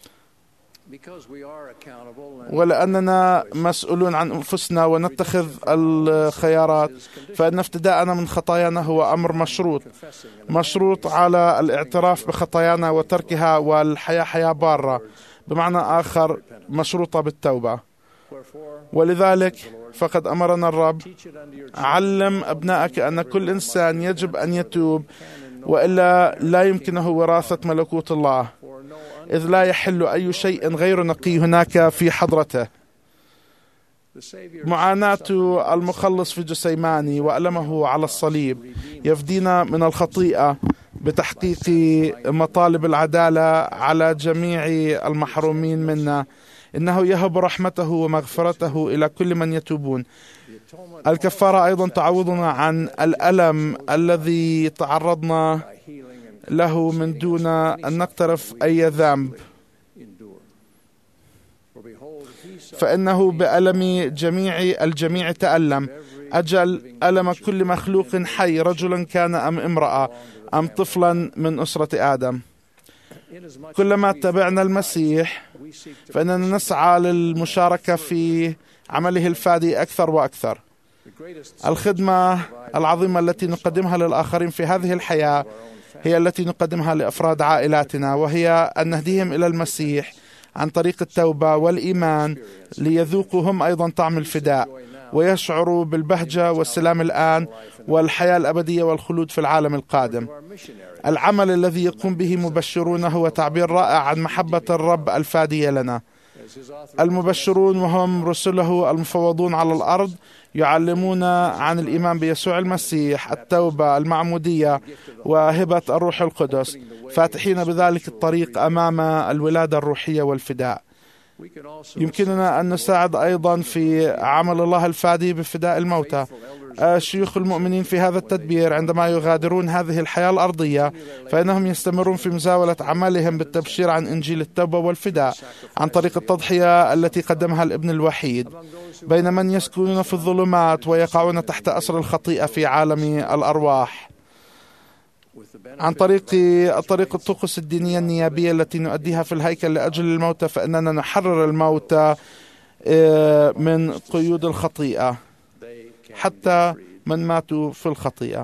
ولأننا مسؤولون عن أنفسنا ونتخذ الخيارات، فإن افتداءنا من خطايانا هو أمر مشروط مشروط على الاعتراف بخطايانا وتركها والحياة حياة بارة، بمعنى آخر مشروطة بالتوبة. ولذلك فقد أمرنا الرب: علم أبنائك أن كل إنسان يجب أن يتوب، وإلا لا يمكنه وراثة ملكوت الله، إذ لا يحل أي شيء غير نقي هناك في حضرته. معاناة المخلص في جسيماني وألمه على الصليب يفدينا من الخطيئة بتحقيق مطالب العدالة على جميع المحرومين منا. إنه يهب رحمته ومغفرته إلى كل من يتوبون. الكفارة أيضا تعوضنا عن الألم الذي تعرضنا له من دون أن نقترف أي ذنب، فإنه بألم جميع الجميع تألم، أجل ألم كل مخلوق حي، رجلا كان أم امرأة أم طفلا من أسرة آدم. كلما اتبعنا المسيح فإننا نسعى للمشاركة في عمله الفادي أكثر وأكثر. الخدمة العظيمة التي نقدمها للآخرين في هذه الحياة هي التي نقدمها لأفراد عائلاتنا، وهي أن نهديهم إلى المسيح عن طريق التوبة والإيمان ليذوقوا هم أيضا طعم الفداء ويشعروا بالبهجة والسلام الآن والحياة الأبدية والخلود في العالم القادم. العمل الذي يقوم به مبشرون هو تعبير رائع عن محبة الرب الفادية لنا. المبشرون وهم رسله المفوضون على الأرض يعلمون عن الإيمان بيسوع المسيح، التوبة، المعمودية وهبة الروح القدس، فاتحين بذلك الطريق أمام الولادة الروحية والفداء. يمكننا أن نساعد أيضا في عمل الله الفادي بفداء الموتى. الشيوخ المؤمنين في هذا التدبير عندما يغادرون هذه الحياة الأرضية فإنهم يستمرون في مزاولة عملهم بالتبشير عن إنجيل التوبة والفداء عن طريق التضحية التي قدمها الابن الوحيد بين من يسكنون في الظلمات ويقعون تحت أسر الخطيئة في عالم الأرواح. عن طريق طريق الطقوس الدينية النيابية التي نؤديها في الهيكل لأجل الموتى فإننا نحرر الموتى من قيود الخطيئة حتى من ماتوا في الخطيئة.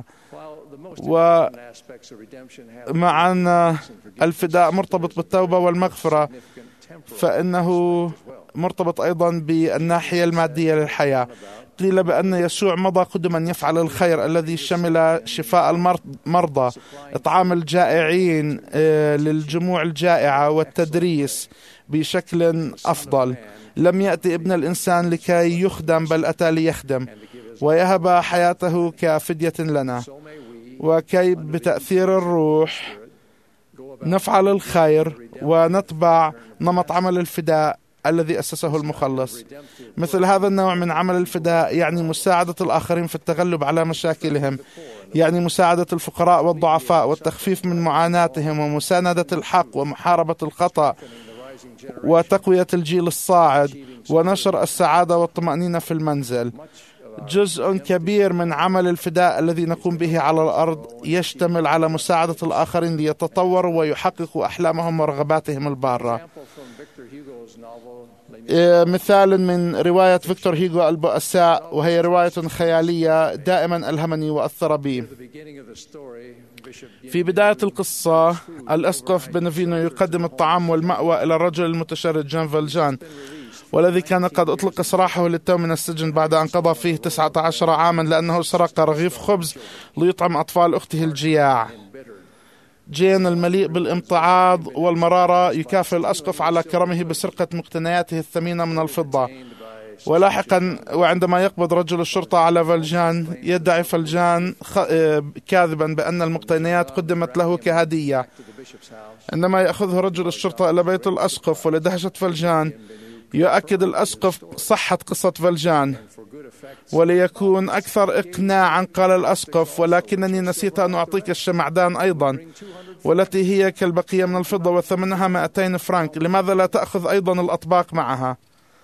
ومع أن الفداء مرتبط بالتوبة والمغفرة فإنه مرتبط أيضا بالناحية المادية للحياة. قيل بأن يسوع مضى قدما يفعل الخير الذي شمل شفاء المرضى، إطعام الجائعين للجموع الجائعة، والتدريس بشكل أفضل. لم يأتي ابن الإنسان لكي يخدم بل أتى ليخدم ويهب حياته كفدية لنا، وكي بتأثير الروح نفعل الخير ونتبع نمط عمل الفداء الذي أسسه المخلص. مثل هذا النوع من عمل الفداء يعني مساعدة الآخرين في التغلب على مشاكلهم، يعني مساعدة الفقراء والضعفاء والتخفيف من معاناتهم ومساندة الحق ومحاربة الخطأ وتقوية الجيل الصاعد ونشر السعادة والطمأنينة في المنزل. جزء كبير من عمل الفداء الذي نقوم به على الأرض يشتمل على مساعدة الآخرين ليتطوروا ويحققوا أحلامهم ورغباتهم البارة. مثال من رواية فيكتور هيغو البؤساء، وهي رواية خيالية دائما ألهمني وأثر بي. في بداية القصة الأسقف بنفينو يقدم الطعام والمأوى إلى الرجل المتشرد جان فالجان، والذي كان قد أطلق سراحه للتو من السجن بعد أن قضى فيه تسعة عشر عاما لأنه سرق رغيف خبز ليطعم أطفال أخته الجياع. جين المليء بالامتعاض والمرارة يكافئ الأسقف على كرمه بسرقة مقتنياته الثمينة من الفضة. ولاحقا وعندما يقبض رجل الشرطة على فالجان يدعي فالجان كاذبا بأن المقتنيات قدمت له كهدية. عندما يأخذه رجل الشرطة إلى بيت الأسقف ولدهشة فالجان يؤكد الأسقف صحة قصة فالجان. وليكون أكثر إقناعا قال الأسقف: ولكنني نسيت أن أعطيك الشمعدان أيضا، والتي هي كالبقية من الفضة وثمنها مئتين فرنك، لماذا لا تأخذ أيضا الأطباق معها؟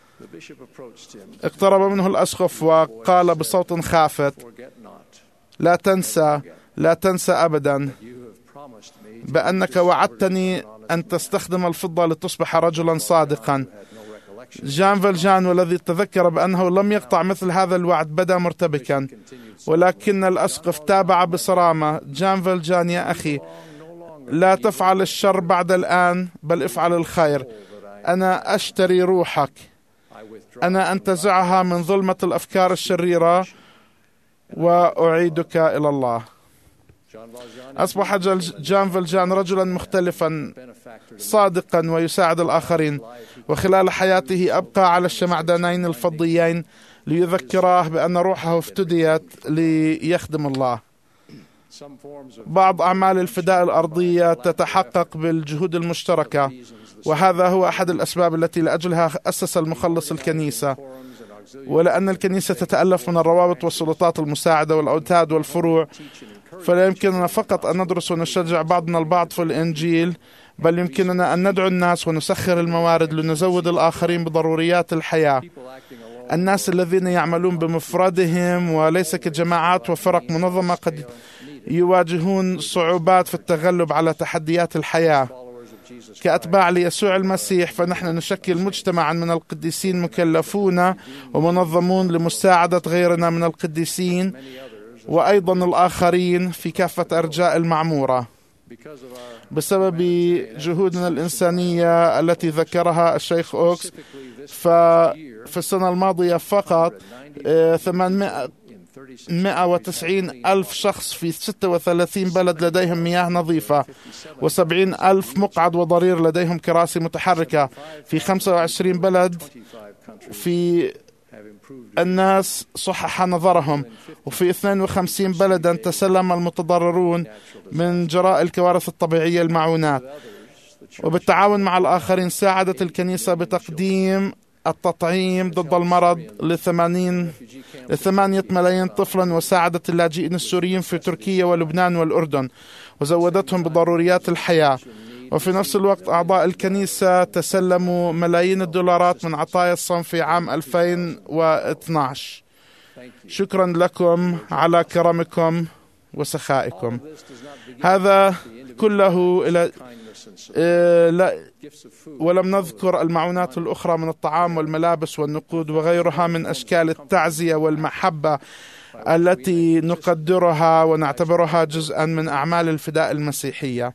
اقترب منه الأسقف وقال بصوت خافت: لا تنسى لا تنسى أبدا بأنك وعدتني أن تستخدم الفضة لتصبح رجلا صادقا. جان فالجان والذي تذكر بأنه لم يقطع مثل هذا الوعد بدا مرتبكا، ولكن الأسقف تابع بصرامة: جان فالجان يا أخي، لا تفعل الشر بعد الآن بل افعل الخير. أنا أشتري روحك، أنا أنتزعها من ظلمة الأفكار الشريرة وأعيدك إلى الله. أصبح جان فالجان رجلا مختلفا صادقا ويساعد الآخرين، وخلال حياته أبقى على الشمعدانين الفضيين ليذكراه بأن روحه افتديت ليخدم الله. بعض أعمال الفداء الأرضية تتحقق بالجهود المشتركة، وهذا هو أحد الأسباب التي لأجلها أسس المخلص الكنيسة. ولأن الكنيسة تتألف من الروابط والسلطات المساعدة والأوتاد والفروع، فلا يمكننا فقط أن ندرس ونشجع بعضنا البعض في الإنجيل، بل يمكننا أن ندعو الناس ونسخر الموارد لنزود الآخرين بضروريات الحياة. الناس الذين يعملون بمفردهم وليس كجماعات وفرق منظمة قد يواجهون صعوبات في التغلب على تحديات الحياة. كأتباع ليسوع المسيح فنحن نشكل مجتمعا من القديسين مكلفون ومنظمون لمساعدة غيرنا من القديسين وأيضا الآخرين في كافة أرجاء المعمورة. بسبب جهودنا الإنسانية التي ذكرها الشيخ أوكس، ففي السنة الماضية فقط ثمانمائة وتسعين ألف شخص في ستة وثلاثين بلد لديهم مياه نظيفة، وسبعين ألف مقعد وضرير لديهم كراسي متحركة في خمسة وعشرين بلد. في الناس صحح نظرهم، وفي اثنين وخمسين بلدا تسلم المتضررون من جراء الكوارث الطبيعية المعونات. وبالتعاون مع الآخرين ساعدت الكنيسة بتقديم التطعيم ضد المرض لثمانين لثمانية ملايين طفلا، وساعدت اللاجئين السوريين في تركيا ولبنان والأردن وزودتهم بضروريات الحياة. وفي نفس الوقت أعضاء الكنيسة تسلموا ملايين الدولارات من عطايا الصوم في عام ألفين واثني عشر. شكرا لكم على كرمكم وسخائكم. هذا كله إلى إيه لا ولم نذكر المعونات الأخرى من الطعام والملابس والنقود وغيرها من أشكال التعزية والمحبة التي نقدرها ونعتبرها جزءا من أعمال الفداء المسيحية.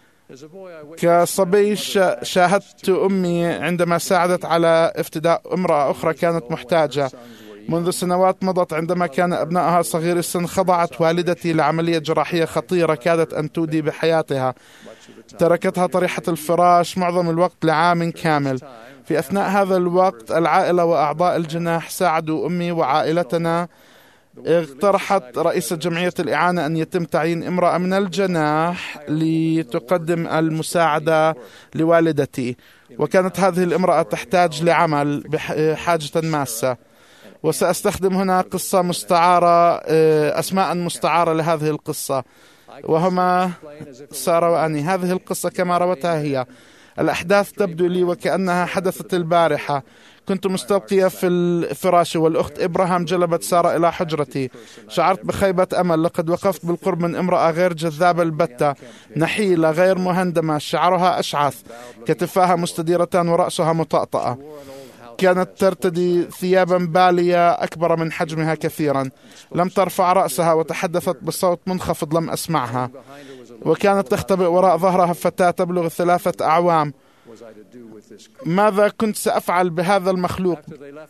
كصبي شاهدت أمي عندما ساعدت على افتداء امرأة أخرى كانت محتاجة. منذ سنوات مضت عندما كان أبنائها صغير السن خضعت والدتي لعملية جراحية خطيرة كادت أن تودي بحياتها. تركتها طريحة الفراش معظم الوقت لعام كامل. في أثناء هذا الوقت العائلة وأعضاء الجناح ساعدوا أمي وعائلتنا. اقترحت رئيسة جمعية الإعانة أن يتم تعيين امرأة من الجناح لتقدم المساعدة لوالدتي، وكانت هذه الامرأة تحتاج لعمل بحاجة ماسة. وسأستخدم هنا قصة مستعارة، أسماء مستعارة لهذه القصة، وهما سارة وأني. هذه القصة كما روتها هي: الأحداث تبدو لي وكأنها حدثت البارحة. كنت مستلقية في الفراش والأخت إبراهام جلبت سارة إلى حجرتي. شعرت بخيبة أمل. لقد وقفت بالقرب من امرأة غير جذابة البتة، نحيلة غير مهندمة، شعرها أشعث، كتفاها مستديرتان ورأسها مطأطأة. كانت ترتدي ثيابا بالية أكبر من حجمها كثيرا. لم ترفع رأسها وتحدثت بصوت منخفض لم أسمعها. وكانت تختبئ وراء ظهرها فتاة تبلغ ثلاثة أعوام. ماذا كنت سأفعل بهذا المخلوق؟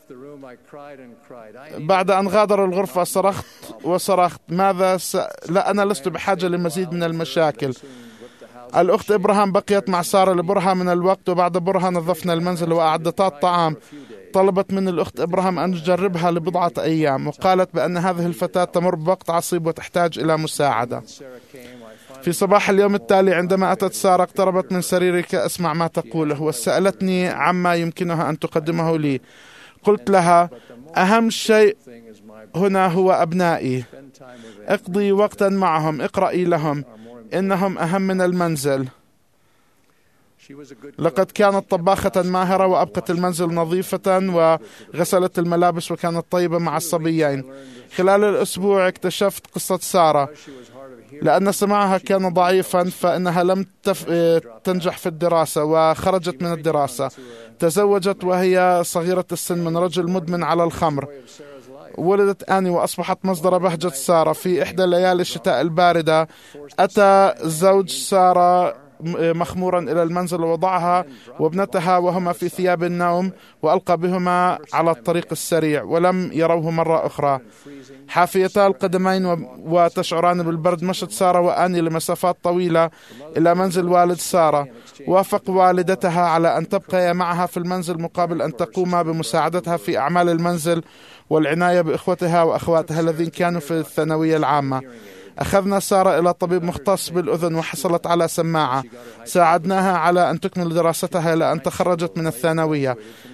بعد أن غادروا الغرفة صرخت وصرخت ماذا س... لا أنا لست بحاجة لمزيد من المشاكل. الأخت إبراهام بقيت مع سارة لبرهة من الوقت، وبعد برهة نظفنا المنزل وأعدتا الطعام. طلبت من الأخت إبراهام أن نجربها لبضعة أيام، وقالت بأن هذه الفتاة تمر بوقت عصيب وتحتاج إلى مساعدة. في صباح اليوم التالي عندما أتت سارة اقتربت من سريري كأسمع ما تقوله وسألتني عما يمكنها أن تقدمه لي. قلت لها أهم شيء هنا هو أبنائي، اقضي وقتا معهم، اقرأي لهم، إنهم أهم من المنزل. لقد كانت طباخة ماهرة وأبقت المنزل نظيفة وغسلت الملابس وكانت طيبة مع الصبيين. خلال الأسبوع اكتشفت قصة سارة. لأن سماعها كان ضعيفا فإنها لم تف... تنجح في الدراسة وخرجت من الدراسة. تزوجت وهي صغيرة السن من رجل مدمن على الخمر. ولدت آني وأصبحت مصدر بهجة سارة. في إحدى ليالي الشتاء الباردة أتى زوج سارة مخمورا إلى المنزل ووضعها وابنتها وهما في ثياب النوم وألقى بهما على الطريق السريع ولم يروه مرة أخرى. حافيتا القدمين وتشعران بالبرد مشت سارة وآني لمسافات طويلة إلى منزل والد سارة. وافق والدتها على أن تبقى معها في المنزل مقابل أن تقوم بمساعدتها في أعمال المنزل والعناية بإخوتها وأخواتها الذين كانوا في الثانوية العامة. أخذنا سارة إلى طبيب مختص بالأذن وحصلت على سماعة. ساعدناها على أن تكمل دراستها إلى أن تخرجت من الثانوية،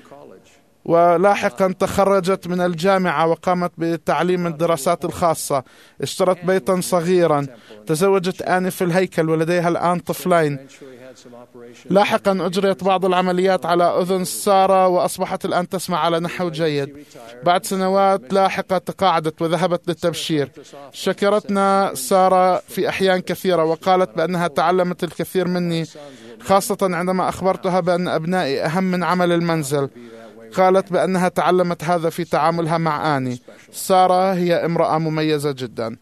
ولاحقا تخرجت من الجامعة وقامت بتعليم الدراسات الخاصة. اشترت بيتا صغيرا. تزوجت آني في الهيكل ولديها الآن طفلين. لاحقا أجريت بعض العمليات على أذن سارة وأصبحت الآن تسمع على نحو جيد. بعد سنوات لاحقة تقاعدت وذهبت للتبشير. شكرتنا سارة في أحيان كثيرة وقالت بأنها تعلمت الكثير مني، خاصة عندما أخبرتها بأن أبنائي أهم من عمل المنزل. قالت بأنها تعلمت هذا في تعاملها مع آني. سارة هي امرأة مميزة جدا.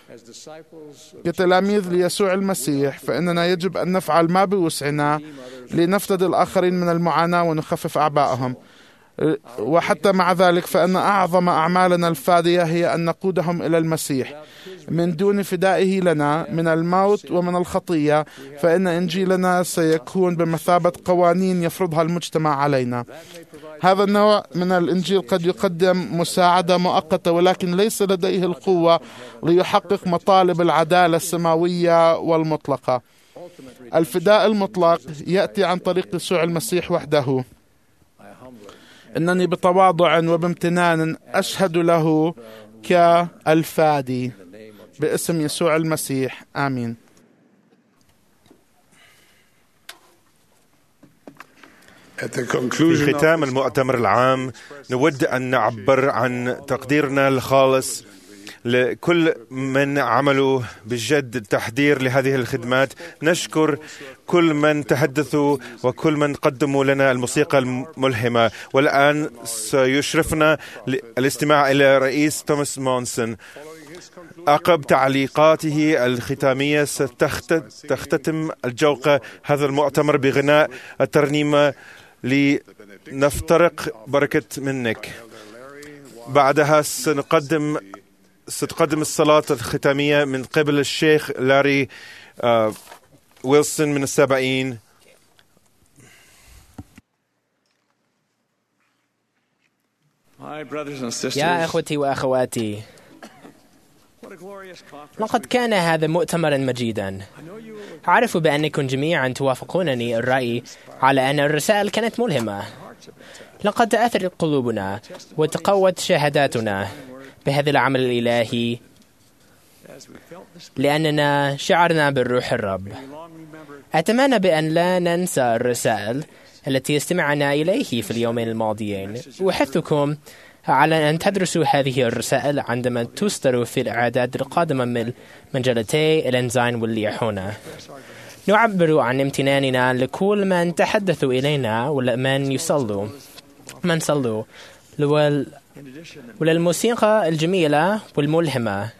كتلاميذ ليسوع المسيح فإننا يجب أن نفعل ما بوسعنا لنفتدي الآخرين من المعاناة ونخفف أعبائهم. وحتى مع ذلك فإن أعظم أعمالنا الفادية هي أن نقودهم إلى المسيح. من دون فدائه لنا من الموت ومن الخطية فإن إنجيلنا سيكون بمثابة قوانين يفرضها المجتمع علينا. هذا النوع من الإنجيل قد يقدم مساعدة مؤقتة ولكن ليس لديه القوة ليحقق مطالب العدالة السماوية والمطلقة. الفداء المطلق يأتي عن طريق يسوع المسيح وحده. إنني بتواضع وبامتنان أشهد له كالفادي باسم يسوع المسيح، آمين. في ختام المؤتمر العام نود أن نعبر عن تقديرنا الخالص لكل من عملوا بجد التحضير لهذه الخدمات. نشكر كل من تحدثوا وكل من قدموا لنا الموسيقى الملهمة. والآن سيشرفنا الاستماع إلى رئيس توماس مونسون. عقب تعليقاته الختامية ستختتم الجوقة هذا المؤتمر بغناء الترنيمة لنفترق بركة منك. بعدها سنقدم ستقدم الصلاة الختامية من قبل الشيخ لاري آه ويلسون من السبعين. يا أخوتي وأخواتي، لقد كان هذا مؤتمرا مجيدا. أعرف بأنكم جميعا توافقونني الرأي على أن الرسائل كانت ملهمة. لقد تأثرت قلوبنا وتقوت شهاداتنا بهذا العمل الإلهي لأننا شعرنا بالروح الرب. أتمنى بأن لا ننسى الرسائل التي استمعنا إليه في اليومين الماضيين. أحثكم على أن تدرسوا هذه الرسائل عندما تصدر في الإعداد القادمة من مجلتي الإنزاين والليحونة. نعبر عن امتناننا لكل من تحدثوا إلينا ولمن يصلوا. ما نصلوا لول- وللموسيقى الجميلة والملهمة.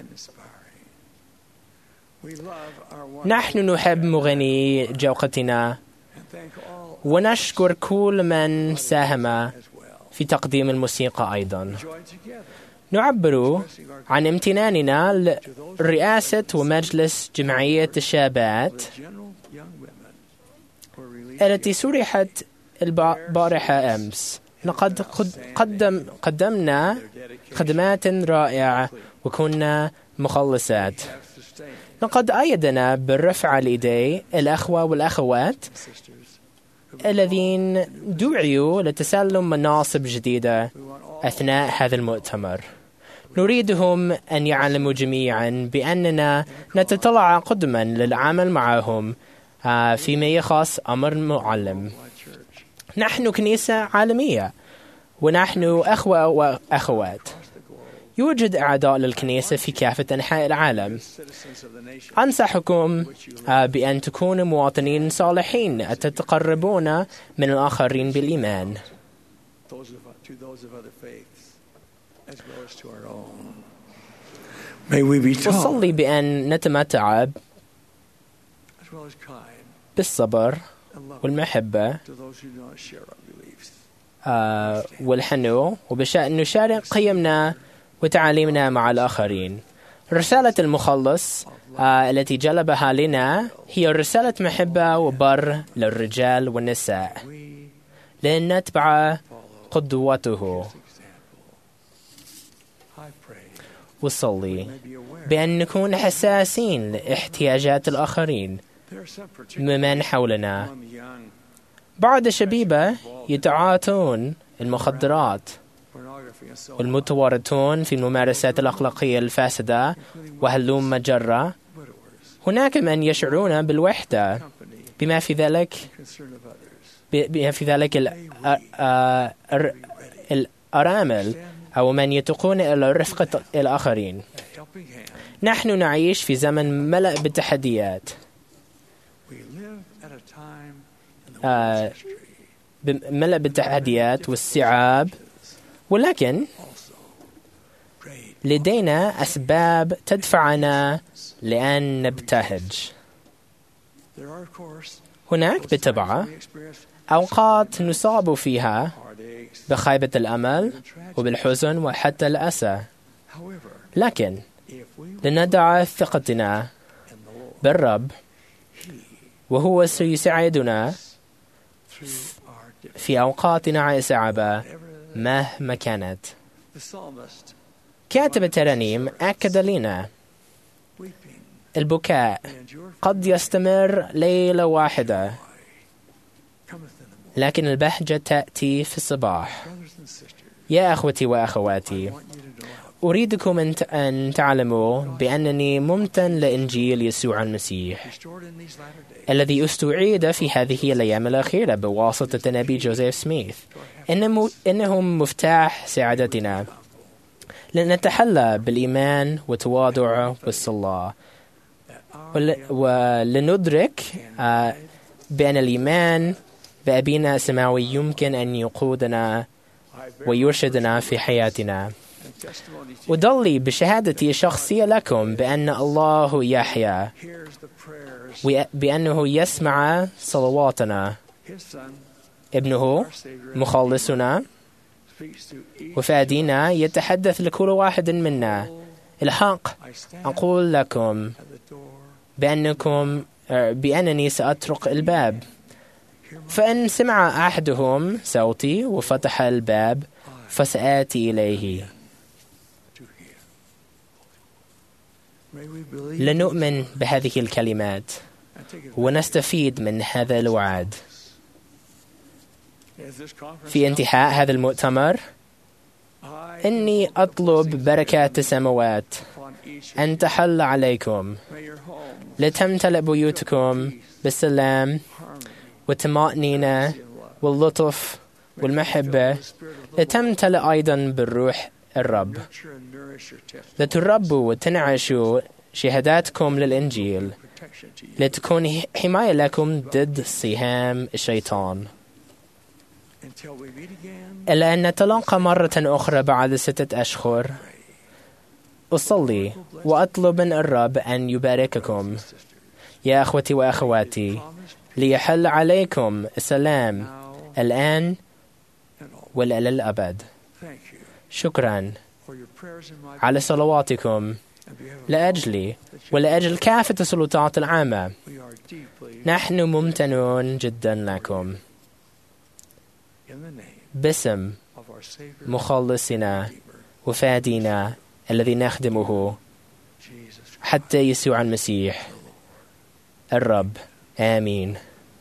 نحن نحب مغني جوقتنا ونشكر كل من ساهم في تقديم الموسيقى أيضا. نعبر عن امتناننا لرئاسة ومجلس جمعية الشابات التي سرحت البارحة أمس. لقد قدم قدمنا خدمات رائعة وكنا مخلصات. لقد أيدنا بالرفع الإيدي الأخوة والأخوات الذين دعوا لتسلم مناصب جديدة أثناء هذا المؤتمر. نريدهم أن يعلموا جميعا بأننا نتطلع قدما للعمل معهم فيما يخص أمر معلم. نحن كنيسة عالمية ونحن أخوة وأخوات. يوجد أعضاء للكنيسة في كافة أنحاء العالم. أنصحكم بأن تكونوا مواطنين صالحين تتقربون من الآخرين بالإيمان. وصلي بأن نتمتع بالصبر والمحبة آه والحنو وبشأن نشارك قيمنا وتعاليمنا مع الآخرين. رسالة المخلص آه التي جلبها لنا هي رسالة محبة وبر للرجال والنساء لأن نتبع قدوته. وصلي بأن نكون حساسين لاحتياجات الآخرين ممن حولنا. بعض الشبيبة يتعاطون المخدرات والمتورطون في الممارسات الأخلاقية الفاسدة وهلوم مجرة. هناك من يشعرون بالوحدة بما في ذلك بما في ذلك الأرامل أو من يتقون إلى رفقة الآخرين. نحن نعيش في زمن ملأ بالتحديات آه ملأ بالتحديات والصعاب، ولكن لدينا أسباب تدفعنا لأن نبتهج. هناك بالطبع أوقات نصاب فيها بخيبة الأمل وبالحزن وحتى الأسى، لكن لندع ثقتنا بالرب وهو سيساعدنا في أوقاتنا الصعبة مهما كانت. كاتب الترانيم أكد لنا البكاء قد يستمر ليلة واحدة، لكن البهجة تأتي في الصباح. يا أخوتي وأخواتي، أريدكم أن تعلموا بأنني ممتن لإنجيل يسوع المسيح الذي استعيد في هذه الأيام الأخيرة بواسطة النبي جوزيف سميث. إنهم مفتاح سعادتنا لنتحلى بالإيمان والتواضع والصلاة، ولندرك بأن الإيمان بأبينا السماوي يمكن أن يقودنا ويرشدنا في حياتنا. أضلي بشهادتي الشخصية لكم بأن الله يحيا وبأنه يسمع صلواتنا. ابنه مخلصنا وفادينا يتحدث لكل واحد منا. الحق أقول لكم بأنكم بأنني سأطرق الباب، فإن سمع أحدهم صوتي وفتح الباب فسآتي إليه. لنؤمن بهذه الكلمات ونستفيد من هذا الوعد. في انتهاء هذا المؤتمر إني أطلب بركات السماوات أن تحل عليكم، لتمتلئ بيوتكم بالسلام والطمأنينة واللطف والمحبة، لتمتلئ أيضا بالروح الرب، لتربوا وتنعشوا شهاداتكم للإنجيل، لتكون حماية لكم ضد سهام الشيطان. إلى أن نتلاقى مرة أخرى بعد ستة أشهر. أصلي وأطلب من الرب أن يبارككم يا أخوتي وأخواتي، ليحل عليكم السلام الآن وإلى الأبد. شكرا على صلواتكم لأجلي ولأجل كافة السلطات العامة. نحن ممتنون جدا لكم باسم مخلصنا وفادينا الذي نخدمه حتى يسوع المسيح الرب. آمين.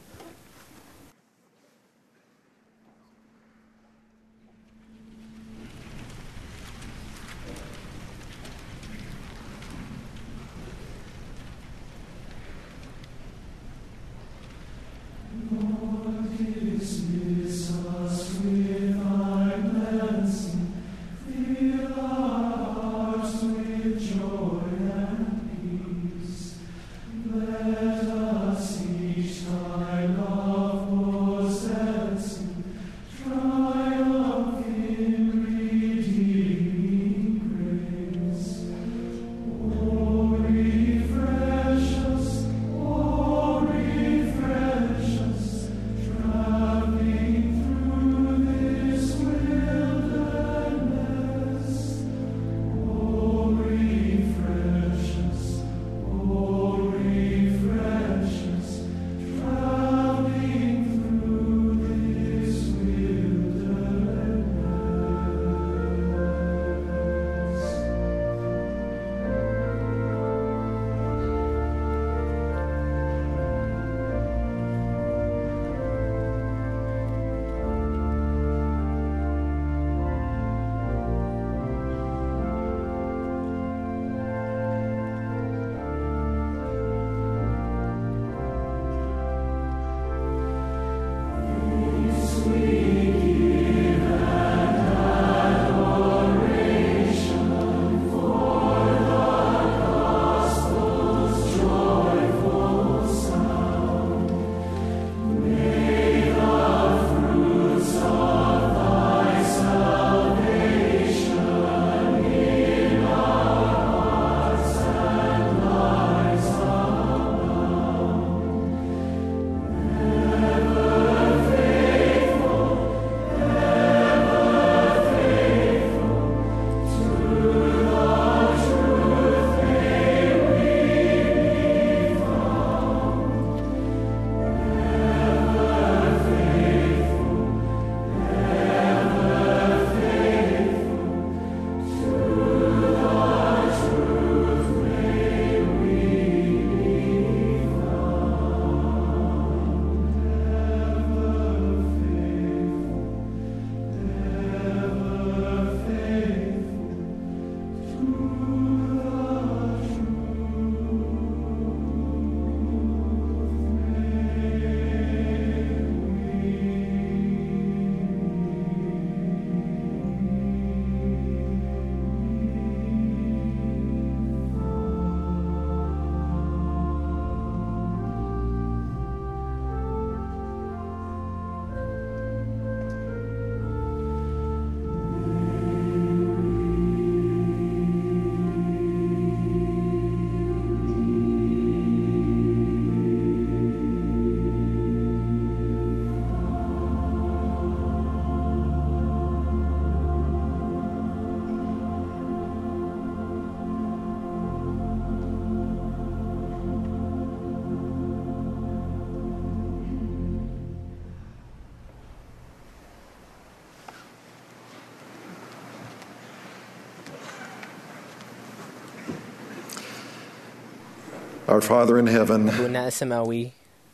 Our Father in heaven, أبونا السماوي،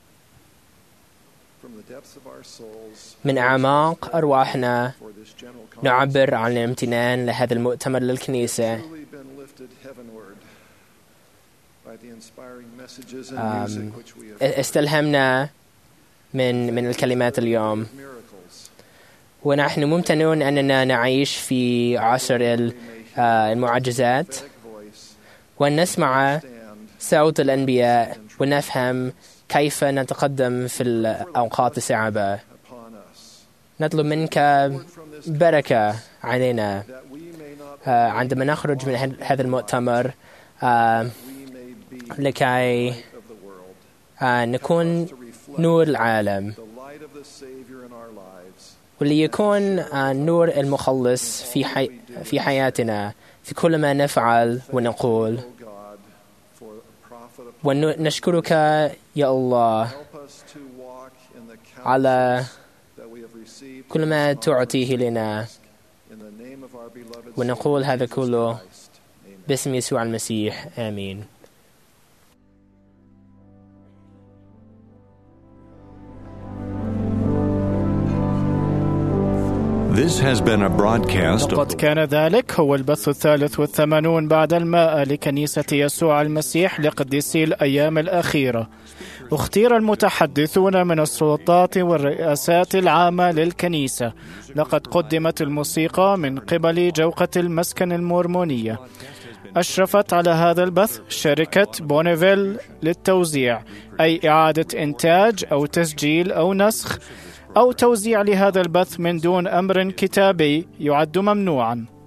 من أعماق أرواحنا نعبر عن الامتنان لهذا المؤتمر للكنيسة. استلهمنا من من الكلمات اليوم، ونحن ممتنون أننا نعيش في عصر المعجزات، وأن نسمع صوت الأنبياء ونفهم كيف نتقدم في الأوقات الصعبة. نطلب منك بركة علينا عندما نخرج من هذا المؤتمر لكي نكون نور العالم، وليكون نور المخلص في حي... في حياتنا في كل ما نفعل ونقول. ونشكرك يا الله على كل ما تعطيه لنا، ونقول هذا كله باسم يسوع المسيح، آمين. This has been a broadcast لقد كان ذلك هو البث الثالث والثمانون بعد المائة لكنيسة يسوع المسيح لقديسي الأيام الأخيرة. اختير المتحدثون من السلطات والرئاسات العامة للكنيسة. لقد قدمت الموسيقى من قبل جوقة المسكن المورمونية. أشرفت على هذا البث شركة بونيفيل للتوزيع، أي إعادة إنتاج أو تسجيل أو نسخ أو توزيع لهذا البث من دون أمر كتابي يعد ممنوعاً.